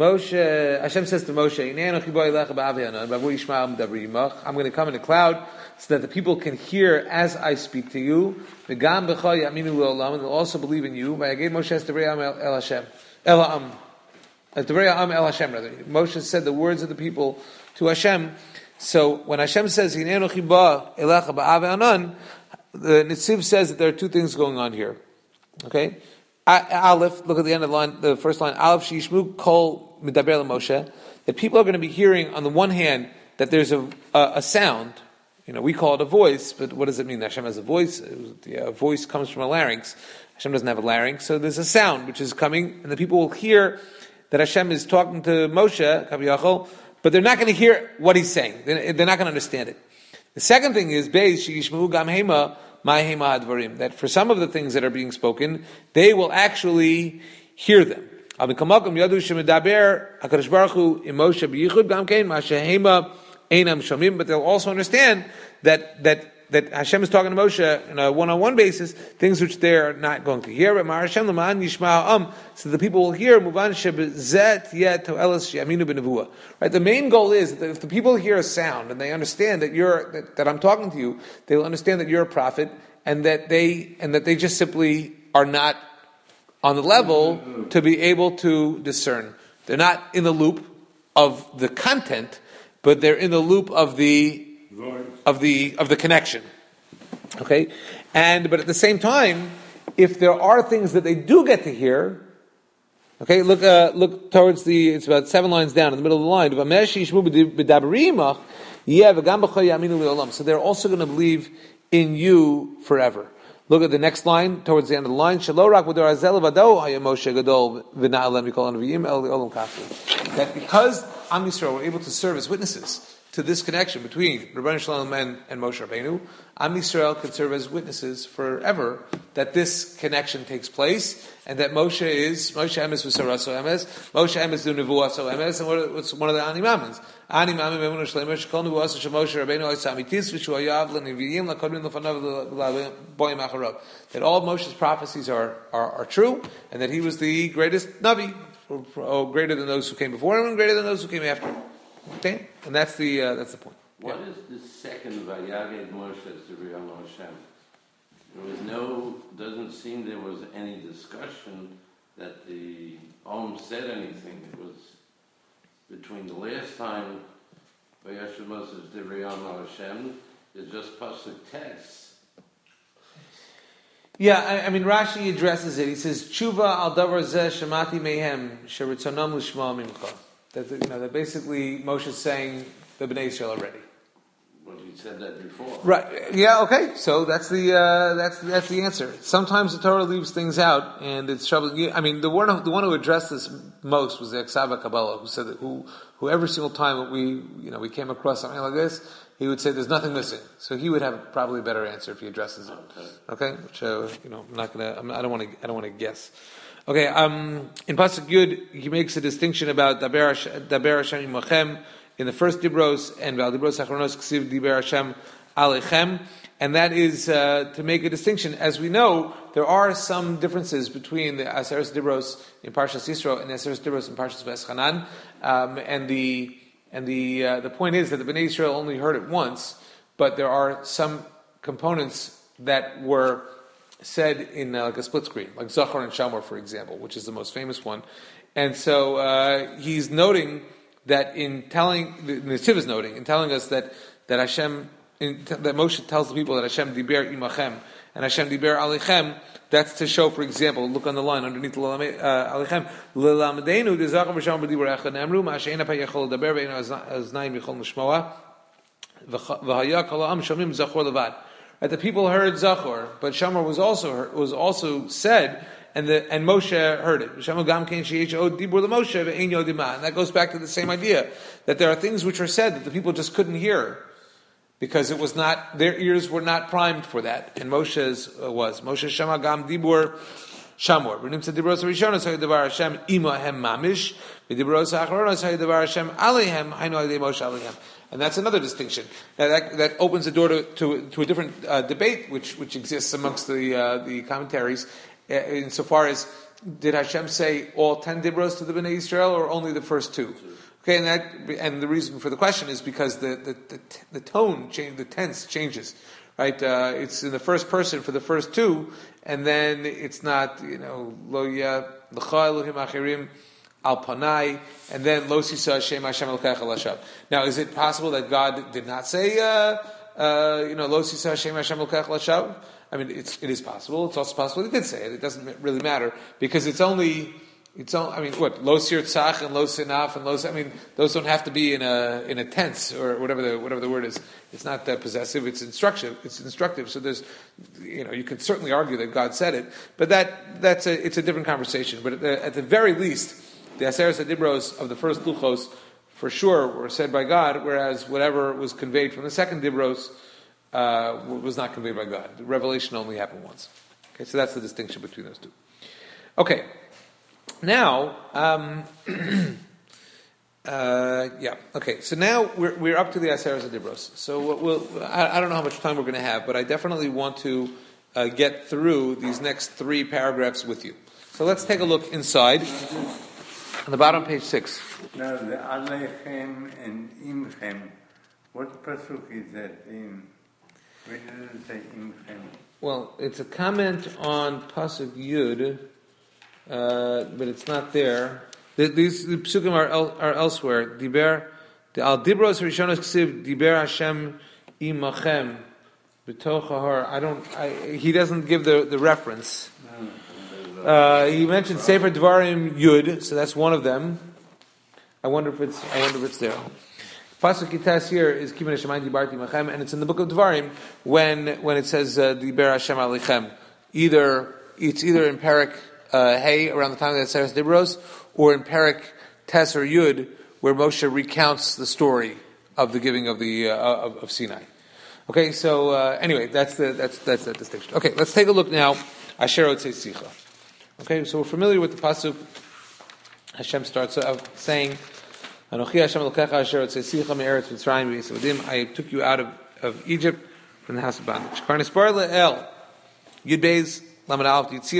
Moshe, Hashem says to Moshe, I'm going to come in a cloud so that the people can hear as I speak to you. V'gam b'cha ya'aminu le'olam, and they'll also believe in you. V'yaged Moshe es divrei ha'am el Hashem, el ha'am, es divrei ha'am el Hashem rather. Moshe said the words of the people to Hashem. So when Hashem says Hinei Anochi ba elecha ba'av ve'anan, the Netziv says that there are two things going on here. Okay, Aleph. Look at the end of the line, the first line. Aleph sheishmu kol midaber Moshe. That people are going to be hearing on the one hand that there's a, a, a sound. You know, we call it a voice, but what does it mean? Hashem has a voice. A voice comes from a larynx. Hashem doesn't have a larynx, so there's a sound which is coming, and the people will hear that Hashem is talking to Moshe, Kaviyachol, but they're not going to hear what he's saying. They're not going to understand it. The second thing is Beis sheishmu gam hema ma hema advarim. That for some of the things that are being spoken, they will actually hear them. But they'll also understand that that that Hashem is talking to Moshe on a one-on-one basis, things which they're not going to hear. So the people will hear. Right. The main goal is that if the people hear a sound and they understand that you're that, that I'm talking to you, they will understand that you're a prophet, and that they and that they just simply are not on the level to be able to discern. They're not in the loop of the content, but they're in the loop of the of the of the connection. Okay? And but at the same time, if there are things that they do get to hear, okay, look uh, look towards the it's about seven lines down in the middle of the line. So they're also going to believe in you forever. Look at the next line, towards the end of the line. That because Am Yisrael were able to serve as witnesses to this connection between Rabbeinu Shalom and, and Moshe Rabbeinu, Am Yisrael can serve as witnesses forever that this connection takes place, and that Moshe is Moshe Emes v'Saraso Emes, Moshe Emes du Nevuaso Emes, and what, what's one of the Ani Mamins? Ani Mamim Emunah Shleimer Shekol Nevuaso Shemoshe Rabbeinu Oisam Itis V'Shu Ayav L'Neviim L'Kodmin L'Fanav L'Boyim Acharov. That all Moshe's prophecies are, are are true, and that he was the greatest Navi, or, or greater than those who came before him, and greater than those who came after him. Okay, and that's the uh, that's the point. What yeah. is the second Vayaged Moshe to Riyam Hashem? There was no, doesn't seem there was any discussion that the Om said anything. It was between the last time Vayaged Moshe to Riyam Hashem, it's just pasuk text. Yeah, I, I mean Rashi addresses it. He says, "Tshuva al davar zeh shemati mehem sheritzonom lishma mimcha." That you know that basically Moshe is saying the Bnei Yisrael are ready. Well, you said that before, right? Yeah. Okay. So that's the uh, that's that's the answer. Sometimes the Torah leaves things out, and it's troubling. I mean, the one the one who addressed this most was the Aksava Kabbalah, who said that who who every single time that we you know we came across something like this, he would say there's nothing missing. So he would have probably a better answer if he addresses it. Okay. okay? Which uh, you know I'm not gonna I'm, I don't want to I don't want to guess. Okay, um, in Pasuk Yud, he makes a distinction about Daber Hashem Imachem in the first Dibros, and Val Dibros Achronos Ksiv Diber Hashem Alechem, and that is uh, to make a distinction. As we know, there are some differences between the Aseres Dibros in Parshas Yisro and the Aseres Dibros in Parshas V'eschanan, um, and the and the uh, the point is that the Bnei Yisrael only heard it once, but there are some components that were said in uh, like a split screen, like Zachor and Shamor, for example, which is the most famous one. And so uh, he's noting that in telling, the Netziv is noting, in telling us that that Hashem, in, that Moshe tells the people that Hashem diber imachem and Hashem diber alechem. That's to show, for example, look on the line underneath alechem. L'lamadenu de Zachor v'Shamor b'diber echad nemru ma'asheina pa yachol daber ve'eno aznayim yichol nishmoa v'haya kol ha'am shomim Zachor levad. Right, the people heard Zachor, but Shamor was also heard, was also said, and the and Moshe heard it. And that goes back to the same idea that there are things which are said that the people just couldn't hear because it was not their ears were not primed for that, and Moshe's uh, was Moshe Shama Gam Dibur Shamor. V'nimtza dibros harishonos hayedavar Hashem imahem mamish, v'dibros ha'achronos hayedavar Hashem alehem hainu alei Moshe alehem. And that's another distinction. Now that, that opens the door to, to, to a different uh, debate, which which exists amongst the uh, the commentaries, uh, insofar as did Hashem say all ten dibros to the Bnei Yisrael or only the first two? Okay, and that and the reason for the question is because the the the, the tone change, the tense changes, right? Uh, it's in the first person for the first two, and then it's not, you know, lo ya l'cha Elohim achirim al panai, and then lo sisa Hashem Hashem Elokecha lashav. Now, is it possible that God did not say, uh, uh, you know, lo sisa Hashem Hashem Elokecha lashav? I mean, it's, it is possible. It's also possible he did say it. It doesn't really matter because it's only. It's all, I mean, what, lo sir tzach and lo sinaf and lo, I mean, those don't have to be in a, in a tense or whatever the, whatever the word is. It's not that possessive, it's instructive, it's instructive. So there's, you know, you can certainly argue that God said it, but that, that's a, it's a different conversation. But at the, at the very least, the Aseres HaDibros of the first Luchos, for sure, were said by God, whereas whatever was conveyed from the second Dibros, uh, was not conveyed by God. The revelation only happened once. Okay, so that's the distinction between those two. Okay. Now, um, uh, yeah, okay. So now we're we're up to the Aseres HaDibros. So what we'll, I, I don't know how much time we're going to have, but I definitely want to uh, get through these next three paragraphs with you. So let's take a look inside on the bottom, page six. Now the Alechem and Imchem, what pasuk is that in? Where does it say Imchem? Well, it's a comment on pasuk Yud. Uh, but it's not there. The, these the psukim are, el, are elsewhere. Diber, the al dibros rishonos ksiv diber Hashem imachem b'toch hahar. I don't. I, he doesn't give the, the reference. Uh, he mentioned Sefer Dvarim Yud, so that's one of them. I wonder if it's. I wonder if it's there. Pasuk Yitas here is Kibun Hashemayim Dibarti Machem, and it's in the book of Dvarim when when it says uh, Diber Hashem Alechem. Either it's either in Perek. Uh, hey, around the time of the Aseres Dibros, or in Perek Tes or Yud, where Moshe recounts the story of the giving of the uh, of, of Sinai. Okay, so uh, anyway, that's the that's that's that distinction. Okay, let's take a look now. Asher Otzei Sicha. Okay, so we're familiar with the pasuk. Hashem starts out saying, "Anochi Hashem Elokecha Asher Otzei Sicha me'eretz Mitzrayim v'Yisavadim." I took you out of, of Egypt from the house of bondage. Karnispar le'el Yud Beis. He says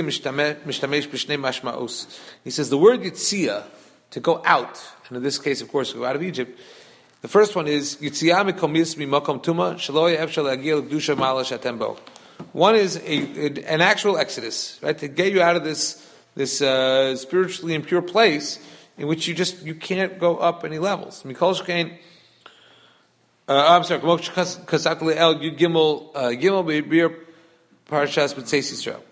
the word Yitzia, to go out, and in this case, of course, to go out of Egypt. The first one is Yitzia mikomis mimakom tuma shelo ye'efshar le'agil kedusha ma'ala she'atem bo. One is a, a, an actual exodus, right, to get you out of this this uh, spiritually impure place in which you just you can't go up any levels. Mikol shkein. I'm sorry. Kasat le'el Yud Gimel Gimel be'bir Parashas B'tzeis Yisrael.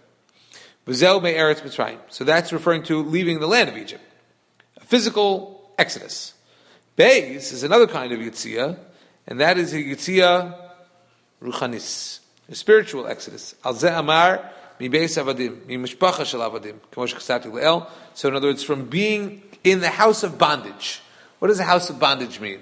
So that's referring to leaving the land of Egypt. A physical exodus. Beis is another kind of Yitzia, and that is a Yitzia Ruchanis, a spiritual exodus. Al Ze Amar Mi Beis Avadim, Mi Mishpacha Shel Avadim, Kamosh Kasati Le'el. So in other words, from being in the house of bondage. What does a house of bondage mean?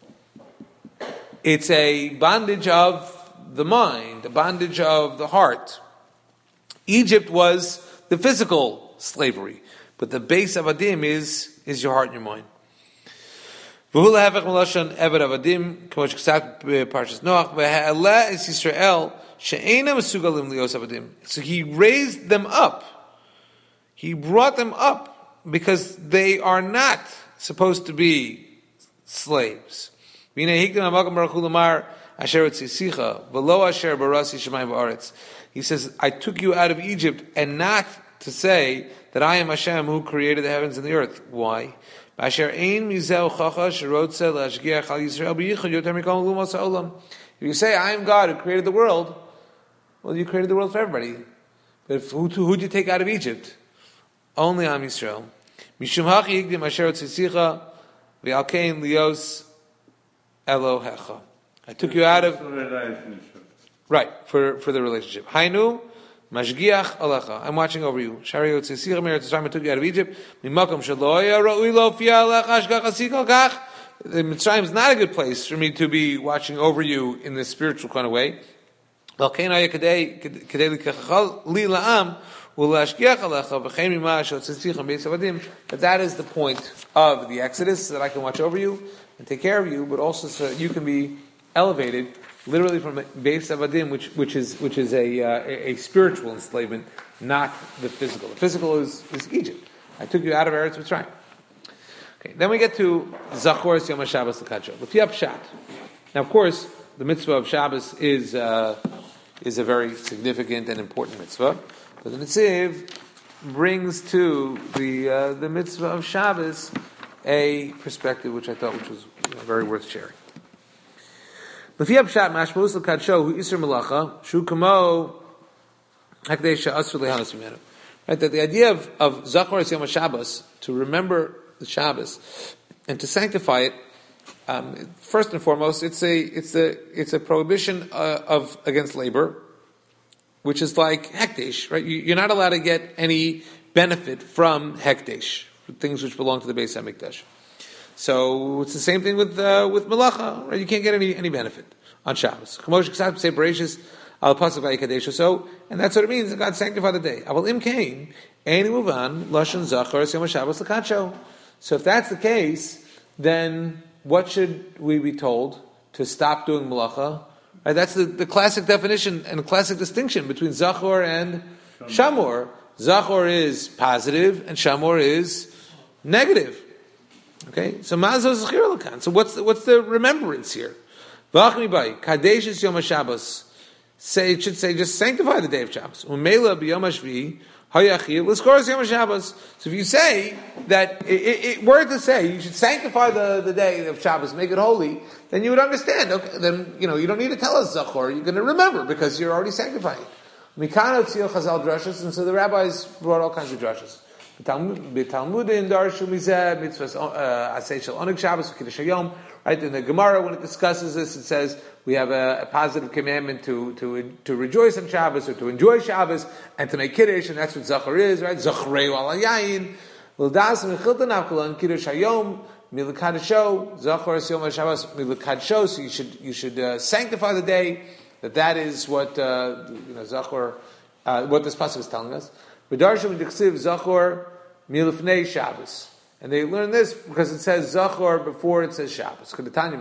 It's a bondage of the mind, a bondage of the heart. Egypt was the physical slavery, but the base of Adim is is your heart and your mind. So he raised them up. He brought them up because they are not supposed to be slaves. He says, I took you out of Egypt, and not to say that I am Hashem who created the heavens and the earth. Why? If you say, I am God who created the world, well, you created the world for everybody. But if, who did you take out of Egypt? Only Am Yisrael. I took you out of... Right, for, for the relationship. Hainu, mashgiach alecha. I'm watching over you. Shari yotzei sicha me'eretz Mitzrayim. I took you out of Egypt. Mimakom shelo haya ra'ui lo fia alecha ashgacha sikol kach. Mitzrayim is not a good place for me to be watching over you in this spiritual kind of way. But that is the point of the Exodus, that I can watch over you and take care of you, but also so that you can be elevated, literally from Beis Avadim, which which is which is a, uh, a a spiritual enslavement, not the physical. The physical is, is Egypt. I took you out of Eretz Mitzrayim. Okay, then we get to Zachor Yom HaShabbos L'Kadsho. L'fi Pshat. Now, of course, the mitzvah of Shabbos is uh, is a very significant and important mitzvah, but the Netziv brings to the uh, the mitzvah of Shabbos a perspective which I thought which was you know, very worth sharing. L'fi Pshat Mashmos L'Kadsho Hu Isur Melacha Shu Kamo Hakdesh Asur Lehanos Mimenu. Right, that the idea of of Zachor Yom HaShabbos, to remember the Shabbos and to sanctify it. Um, first and foremost, it's a it's a it's a prohibition uh, of against labor, which is like hekdesh, right? You, you're not allowed to get any benefit from hekdesh, things which belong to the Beis Hamikdash. So it's the same thing with uh, with melacha, right? You can't get any any benefit on Shabbos. So, and that's what it means. God sanctified the day. So if that's the case, then what should we be told? To stop doing malacha? Right, that's the, the classic definition and classic distinction between Zachor and Shamor. Zachor is positive and Shamor is negative. Okay, so Mazo Zechir Lakan. So what's the, what's the remembrance here? V'achmi bai Kadesh Yom HaShabbos. Say it should say just sanctify the day of Shabbos. Umeila b'Yom HaShvi. So if you say that, it, it, it, were to say you should sanctify the, the day of Shabbos, make it holy, then you would understand. Okay, then you know you don't need to tell us Zachor. You're going to remember because you're already sanctifying it. Mikano tzil chazal drushes, and so the rabbis brought all kinds of drushes. B'Talmudin darshu mizeh mitzvahs asay shel oneg Shabbos v'kiddush hayom. Right in the Gemara, when it discusses this, it says we have a, a positive commandment to, to to rejoice on Shabbos or to enjoy Shabbos and to make kiddush, and that's what Zachor is, right? Zachreu al yayin, l'das mechilta nafkalan kiddush hayom milakadsho Zachor yom Shabbos milakadsho. So you should you should uh, sanctify the day. That that is what uh, you know Zachor, uh, what this pasuk is telling us. V'darshu v'dichsiv Zachor milifnei Shabbos. And they learn this because it says Zachor before it says Shabbos.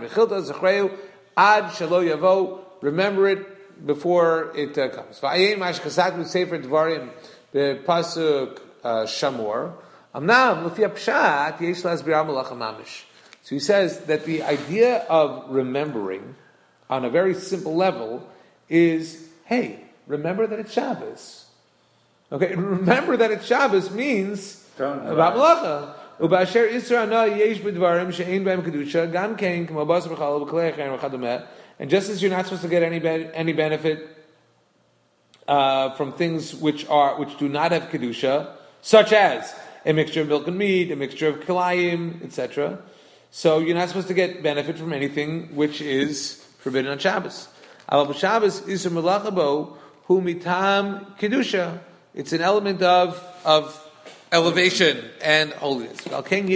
Ad shalo yavo. Remember it before it uh, comes. V'ayin mash chasat sefer dvarim b'pasuk shamor. Amnam l'fi pshat yesh lasbir malacha mamish. So he says that the idea of remembering on a very simple level is, hey, remember that it's Shabbos. Okay, remember that it's Shabbos means Don't about malacha. Ubasher Isra ana yesh b'dvarim she'ein b'hem kedusha gam kein k'mo bas b'chal b'klei achayin v'chadameh. And just as you're not supposed to get any be- any benefit uh, from things which are which do not have kedusha, such as a mixture of milk and meat, a mixture of kilayim, et cetera. So you're not supposed to get benefit from anything which is forbidden on Shabbos. Al b'Shabbos Isra melacha bo hu mitam kedusha. It's an element of of elevation and holiness.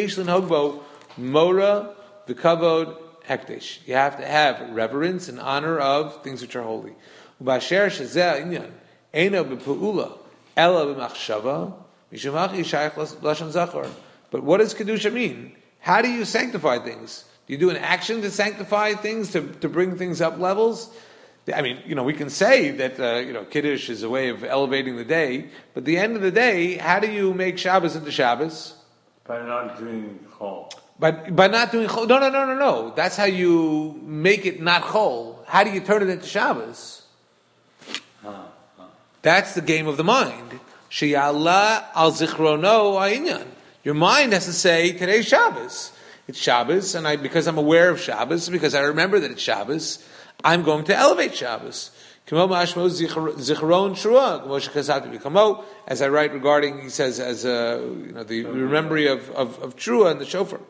Mora v'kavod hekdesh. You have to have reverence and honor of things which are holy. Ubasher shezeh inyan eino b'pu'ula ela b'machshava mishumach yishayach lashon zachor. But what does kedusha mean? How do you sanctify things? Do you do an action to sanctify things, to, to bring things up levels? I mean, you know, we can say that, uh, you know, Kiddush is a way of elevating the day, but at the end of the day, how do you make Shabbos into Shabbos? By not doing chol. By, by not doing chol. No, no, no, no, no. That's how you make it not chol. How do you turn it into Shabbos? Huh, huh. That's the game of the mind. Sheyala al zichrono ha'inyan. Your mind has to say, today's Shabbos. It's Shabbos, and I, because I'm aware of Shabbos, because I remember that it's Shabbos, I'm going to elevate Shabbos. As I write regarding, he says, as a, you know, the memory of, of, of Trua and the shofar.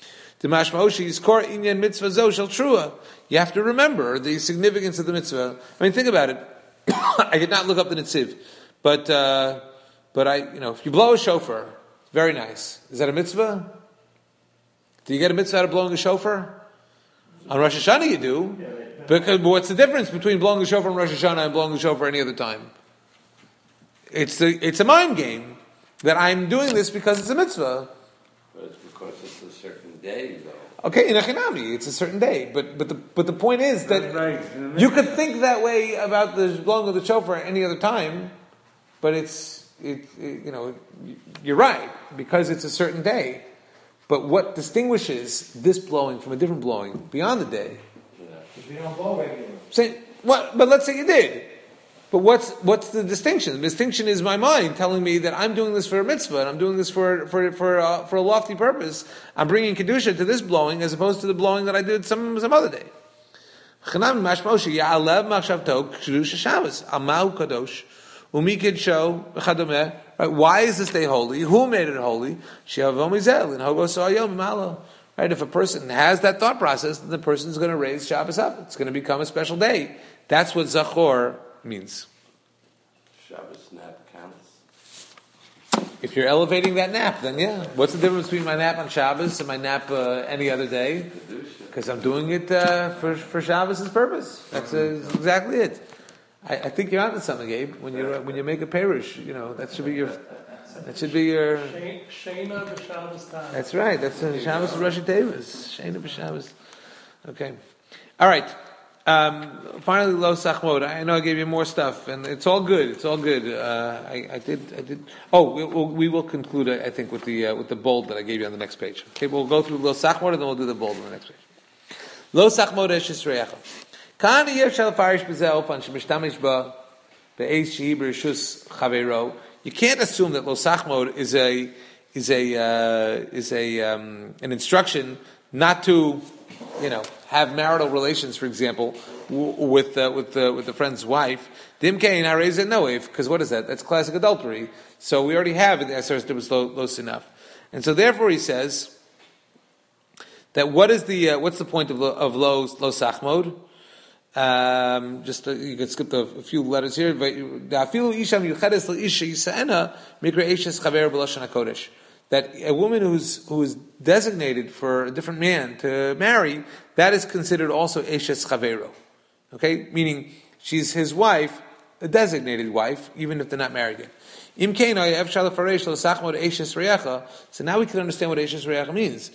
You have to remember the significance of the mitzvah. I mean, think about it. I did not look up the Netziv, but uh, but I, you know, if you blow a shofar, very nice. Is that a mitzvah? Do you get a mitzvah out of blowing a shofar? On Rosh Hashanah you do. Because what's the difference between blowing the shofar on Rosh Hashanah and blowing the shofar any other time? It's the, it's a mind game that I'm doing this because it's a mitzvah. But it's because it's a certain day, though. Okay, in Echinami, it's a certain day. But but the but the point is that Right. you could think that way about the blowing of the shofar any other time, but it's it, it you know you're right because it's a certain day. But what distinguishes this blowing from a different blowing beyond the day? If you don't blow regularly. Say, what? But let's say you did. But what's what's the distinction? The distinction is my mind telling me that I'm doing this for a mitzvah, and I'm doing this for for for uh, for a lofty purpose. I'm bringing kedusha to this blowing as opposed to the blowing that I did some some other day. Right? Why is this day holy? Who made it holy? Right? If a person has that thought process, then the person is going to raise Shabbos up. It's going to become a special day. That's what Zachor means. Shabbos nap counts. If you're elevating that nap, then yeah. What's the difference between my nap on Shabbos and my nap uh, any other day? Because I'm doing it uh, for for Shabbos' purpose. That's uh, exactly it. I, I think you're onto something, Gabe. When you when you make a perush, you know that should be your that should be your. Shena b'Shabbos time. That's right. That's uh, Shabbos and Rosh Hashanah. Shena b'Shabbos. Okay. All right. Um, finally, Lo Sachmod. I know I gave you more stuff, and it's all good. It's all good. Uh, I, I did. I did. Oh, we, we'll, we will conclude. I think with the uh, with the bold that I gave you on the next page. Okay, we'll go through Lo Sachmod, and then we'll do the bold on the next page. Lo Sachmod eshes reyacha. Kan yev shel farish b'zeh ofan shemishtamish ba be'eis shehi b'rishus chaveiro. You can't assume that Lo Sachmod is a is a uh, is a um, an instruction not to, you know, have marital relations, for example, w- with uh, with uh, with the friend's wife. Dimkein harei noif, because what is that? That's classic adultery. So we already have it. The Aseret was close enough, and so therefore he says that what is the uh, what's the point of lo, of lo, lo sachmod? Um, just uh, you can skip the, a few letters here. That a woman who's who is designated for a different man to marry, that is considered also eshes chavero. Okay, meaning she's his wife, a designated wife, even if they're not married yet. So now we can understand what eshes reyacha means.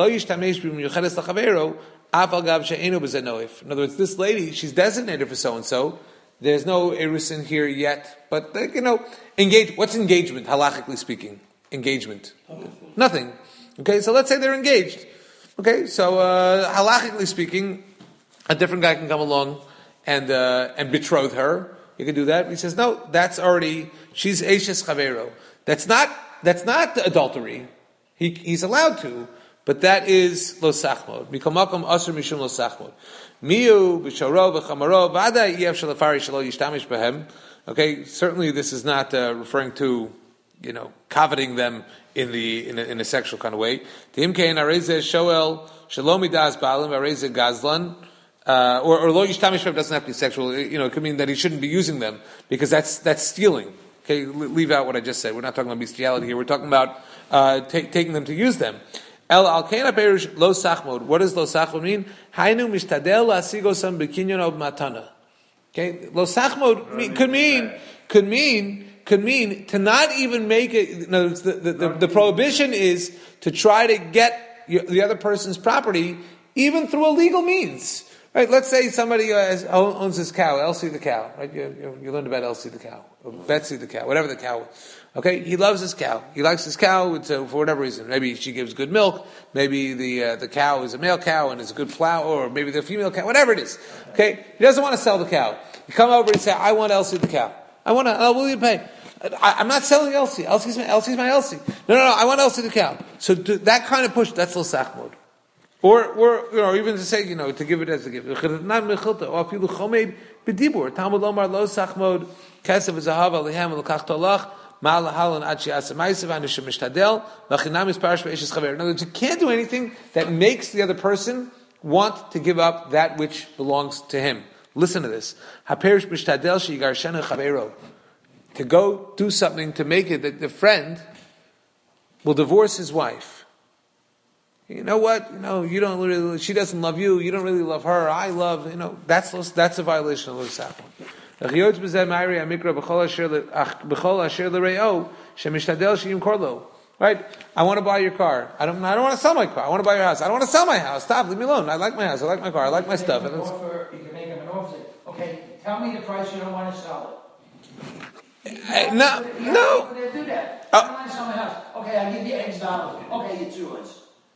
In other words, this lady, she's designated for so and so. There's no erusin here yet, but you know, engage. What's engagement, halachically speaking? Engagement, nothing. Okay, so let's say they're engaged. Okay, so uh, halachically speaking, a different guy can come along and uh, and betroth her. You can do that. He says, no, that's already, she's eshes chavero. That's not that's not adultery. He he's allowed to. But that is lo sachmod. Mikomakom asur mishum lo sachmod. Miu b'sharo v'chamaro v'adai yev shalafari shalo yishtamish behem. Okay, certainly this is not uh, referring to, you know, coveting them in the in a, in a sexual kind of way. Timkein areze shoel shalomi das balim areze gazlan. Uh, or, or lo yishtamish behem doesn't have to be sexual. You know, it could mean that he shouldn't be using them because that's that's stealing. Okay, leave out what I just said. We're not talking about bestiality here. We're talking about uh, t- taking them to use them. El alkeina perush lo sachmod. What does lo sachmod mean? Hainu mishtadel lasigo sam bekinyon ob matana. Okay, lo sachmod mean, could mean could mean could mean to not even make it. No, the, the, the, the prohibition is to try to get the other person's property even through illegal means. Right? Let's say somebody has, owns this cow, Elsie the cow. Right? You, you, you learned about Elsie the cow, or Betsy the cow, whatever the cow is. Okay, he loves his cow. He likes his cow uh, for whatever reason. Maybe she gives good milk. Maybe the uh, the cow is a male cow and is a good flour, or maybe the female cow. Whatever it is. Okay, he doesn't want to sell the cow. You come over and say, "I want Elsie the cow. I want to. Oh, will you pay? I, I'm not selling Elsie. Elsie's my Elsie's my Elsie. No, no, no. I want Elsie the cow." So to, that kind of push, that's lo sachmod. Or, or you know, even to say, you know, to give it as a gift. Talmud Lomar lo sachmod kesev v'zahav alehem v'lekach tolach. In other words, you can't do anything that makes the other person want to give up that which belongs to him. Listen to this. To go do something to make it that the friend will divorce his wife. You know what? You know, you don't really, she doesn't love you, you don't really love her, I love, you know, that's that's a violation of lo sachmod. Right? I want to buy your car. I don't. I don't want to sell my car. I want to buy your house. I don't want to sell my house. Stop. Leave me alone. I like my house. I like my car. I like my you stuff. An offer, you can make him an offer. Okay, tell me the price you don't want to sell it. Uh, no, no. Do that. Uh, I don't want to sell my house. Okay, I give you X dollars. Okay, it's yours.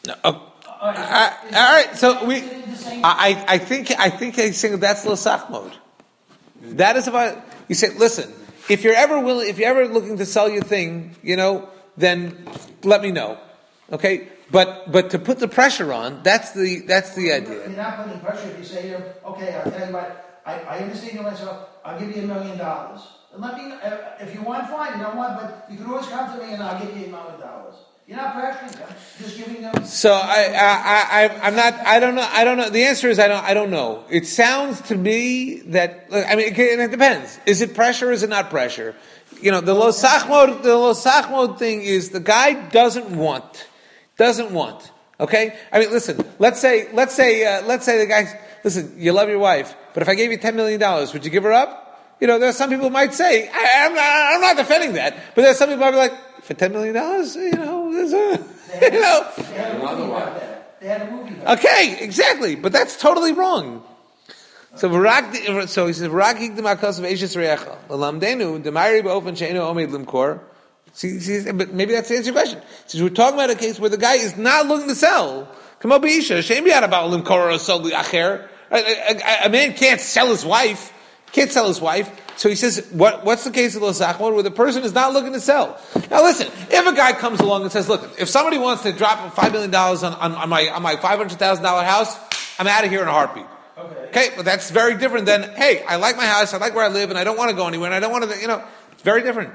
No, oh, all right, all right, so we, I, I think, I think he's saying that's Losach mode. That is about, you say, listen, if you're ever willing, if you're ever looking to sell your thing, you know, then let me know. Okay? But, but to put the pressure on, that's the, that's the idea. You're not putting pressure if you say to him, okay, I'll tell you what, I, I understand to myself, I'll give you a million dollars. And let me, uh, if you want, fine, you don't want, but you can always come to me and I'll give you a million dollars. You're not pressuring them, just giving them. So I, I, I, I'm not. I don't know. I don't know. The answer is I don't. I don't know. It sounds to me that. I mean, it, it depends. Is it pressure? Or is it not pressure? You know, the Losach mode. The Losach mode thing is the guy doesn't want. Doesn't want. Okay. I mean, listen. Let's say. Let's say. Uh, let's say the guy. Listen. You love your wife, but if I gave you ten million dollars, would you give her up? You know, there are some people who might say, I, I'm not. I'm not defending that, but there are some people who might be like, for ten million dollars, you know, there's a, you know. They had a movie about that. They had a movie about Okay, exactly, but that's totally wrong. So, so he says, "V'rak hikdem of eishes re'echa l'lamdenu demayri ba'ofen she'enu omed limkor." See, see, but maybe that's the answer to your question. Since we're talking about a case where the guy is not looking to sell, come on, b'isha, she'en b'yad about limkor or sol acher. A man can't sell his wife. Can't sell his wife. So he says, what, what's the case of Losach mode where the person is not looking to sell? Now listen, if a guy comes along and says, look, if somebody wants to drop five million dollars on, on, on my, on my five hundred thousand dollars house, I'm out of here in a heartbeat. Okay. Okay, but that's very different than, hey, I like my house, I like where I live, and I don't want to go anywhere, and I don't want to, you know, it's very different.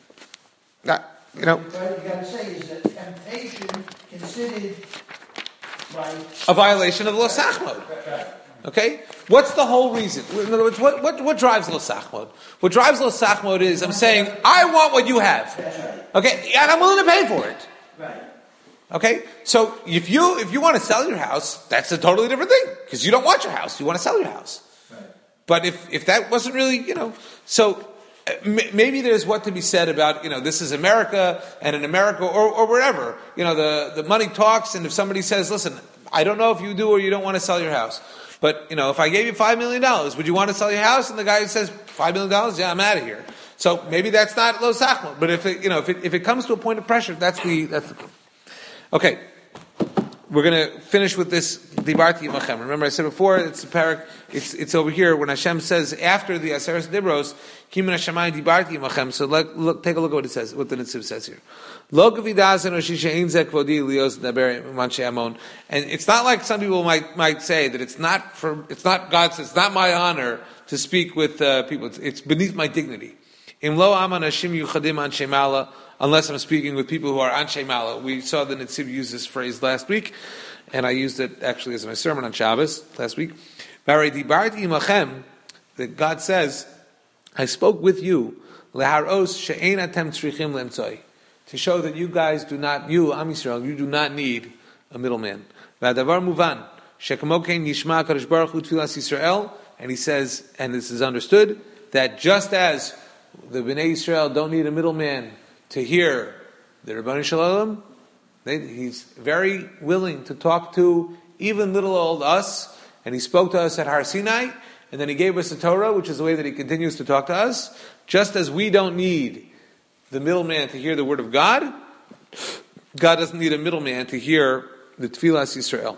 Not, you know. What you got to say is that temptation considered by a violation of Losach mode. Okay? What's the whole reason? In other words, what, what, what drives Losach mode? What drives Losach mode is I'm saying, I want what you have. Okay? And I'm willing to pay for it. Right. Okay? So if you if you want to sell your house, that's a totally different thing. Because you don't want your house. You want to sell your house. Right. But if, if that wasn't really, you know, so uh, m- maybe there's what to be said about, you know, this is America, and in America, or, or wherever, you know, the, the money talks, and if somebody says, listen, I don't know if you do or you don't want to sell your house. But, you know, if I gave you five million dollars, would you want to sell your house? And the guy says, five million dollars? Yeah, I'm out of here. So maybe that's not Losach mode. But if it, you know, if it, if it comes to a point of pressure, that's the, that's the, okay. We're going to finish with this Dibarti Imachem. Remember I said before, it's a parak, it's, it's over here when Hashem says after the Aseres Dibros, Kimin Hashemayim Dibarti Imachem. So look, look, take a look at what it says, what the Nitziv says here. And it's not like some people might might say that it's not for it's not God's it's not my honor to speak with uh, people. It's, it's beneath my dignity. Unless I'm speaking with people who are anshe mala. We saw the Nitziv use this phrase last week, and I used it actually as my sermon on Shabbos last week. That God says, I spoke with you to show that you guys do not, you, Am Yisrael, you do not need a middleman. And he says, and this is understood, that just as the Bnei Yisrael don't need a middleman to hear the Rebbeinu Shalom, he's very willing to talk to even little old us, and he spoke to us at Har Sinai, and then he gave us the Torah, which is the way that he continues to talk to us, just as we don't need the middleman to hear the word of God, God doesn't need a middleman to hear the Tfilas Yisrael.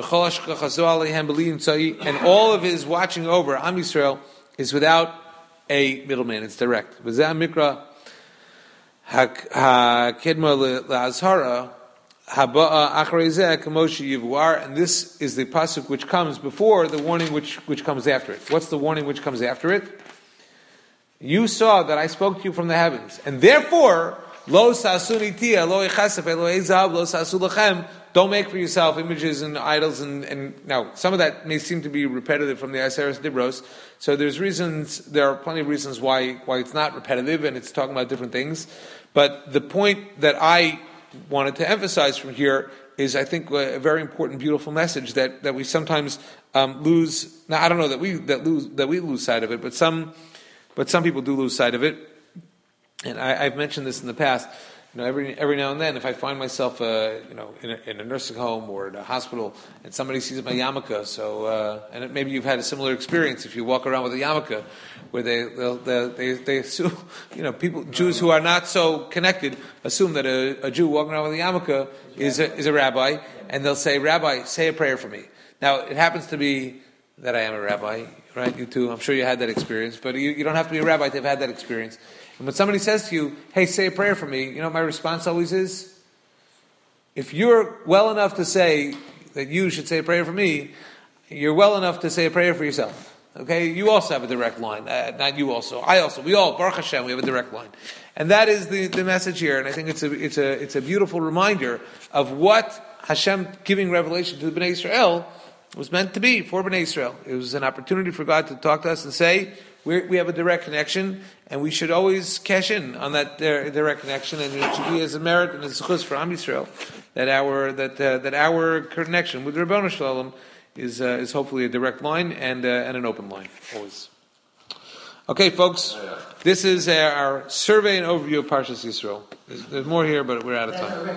And all of his watching over Am Yisrael is without a middleman. It's direct. And this is the pasuk which comes before the warning which, which comes after it. What's the warning which comes after it? You saw that I spoke to you from the heavens, and therefore, lo sasuni tia, lo echasef, lo ezav, lo sasu lachem. Don't make for yourself images and idols, and, and now some of that may seem to be repetitive from the Aseres Dibros. So there's reasons, there are plenty of reasons why why it's not repetitive, and it's talking about different things. But the point that I wanted to emphasize from here is, I think, a very important, beautiful message that, that we sometimes um, lose. Now, I don't know that we that lose that we lose sight of it, but some. But some people do lose sight of it. And I, I've mentioned this in the past. You know, every every now and then, if I find myself, uh, you know, in a, in a nursing home or in a hospital, and somebody sees my yarmulke, so uh, and it, maybe you've had a similar experience. If you walk around with a yarmulke, where they they'll, they'll, they they assume, you know, people Jews who are not so connected assume that a, a Jew walking around with a yarmulke is a, is a rabbi, and they'll say, "Rabbi, say a prayer for me." Now, it happens to be that I am a rabbi, right? You too. I'm sure you had that experience, but you, you don't have to be a rabbi to have had that experience. And when somebody says to you, "Hey, say a prayer for me," you know what my response always is? If you're well enough to say that you should say a prayer for me, you're well enough to say a prayer for yourself. Okay? You also have a direct line. Uh, not you also. I also. We all, Baruch Hashem, we have a direct line. And that is the, the message here. And I think it's a, it's a, it's a beautiful reminder of what Hashem giving revelation to the Bnei Israel was meant to be for Bnei Israel. It was an opportunity for God to talk to us and say, We're, we have a direct connection, and we should always cash in on that direct connection, and it should be as a merit and as a chus for Am Yisrael that our that uh, that our connection with Ribono Shel Olam is uh, is hopefully a direct line and uh, and an open line always. Okay, folks, this is uh, our survey and overview of Parshas Yisrael. There's, there's more here, but we're out of time.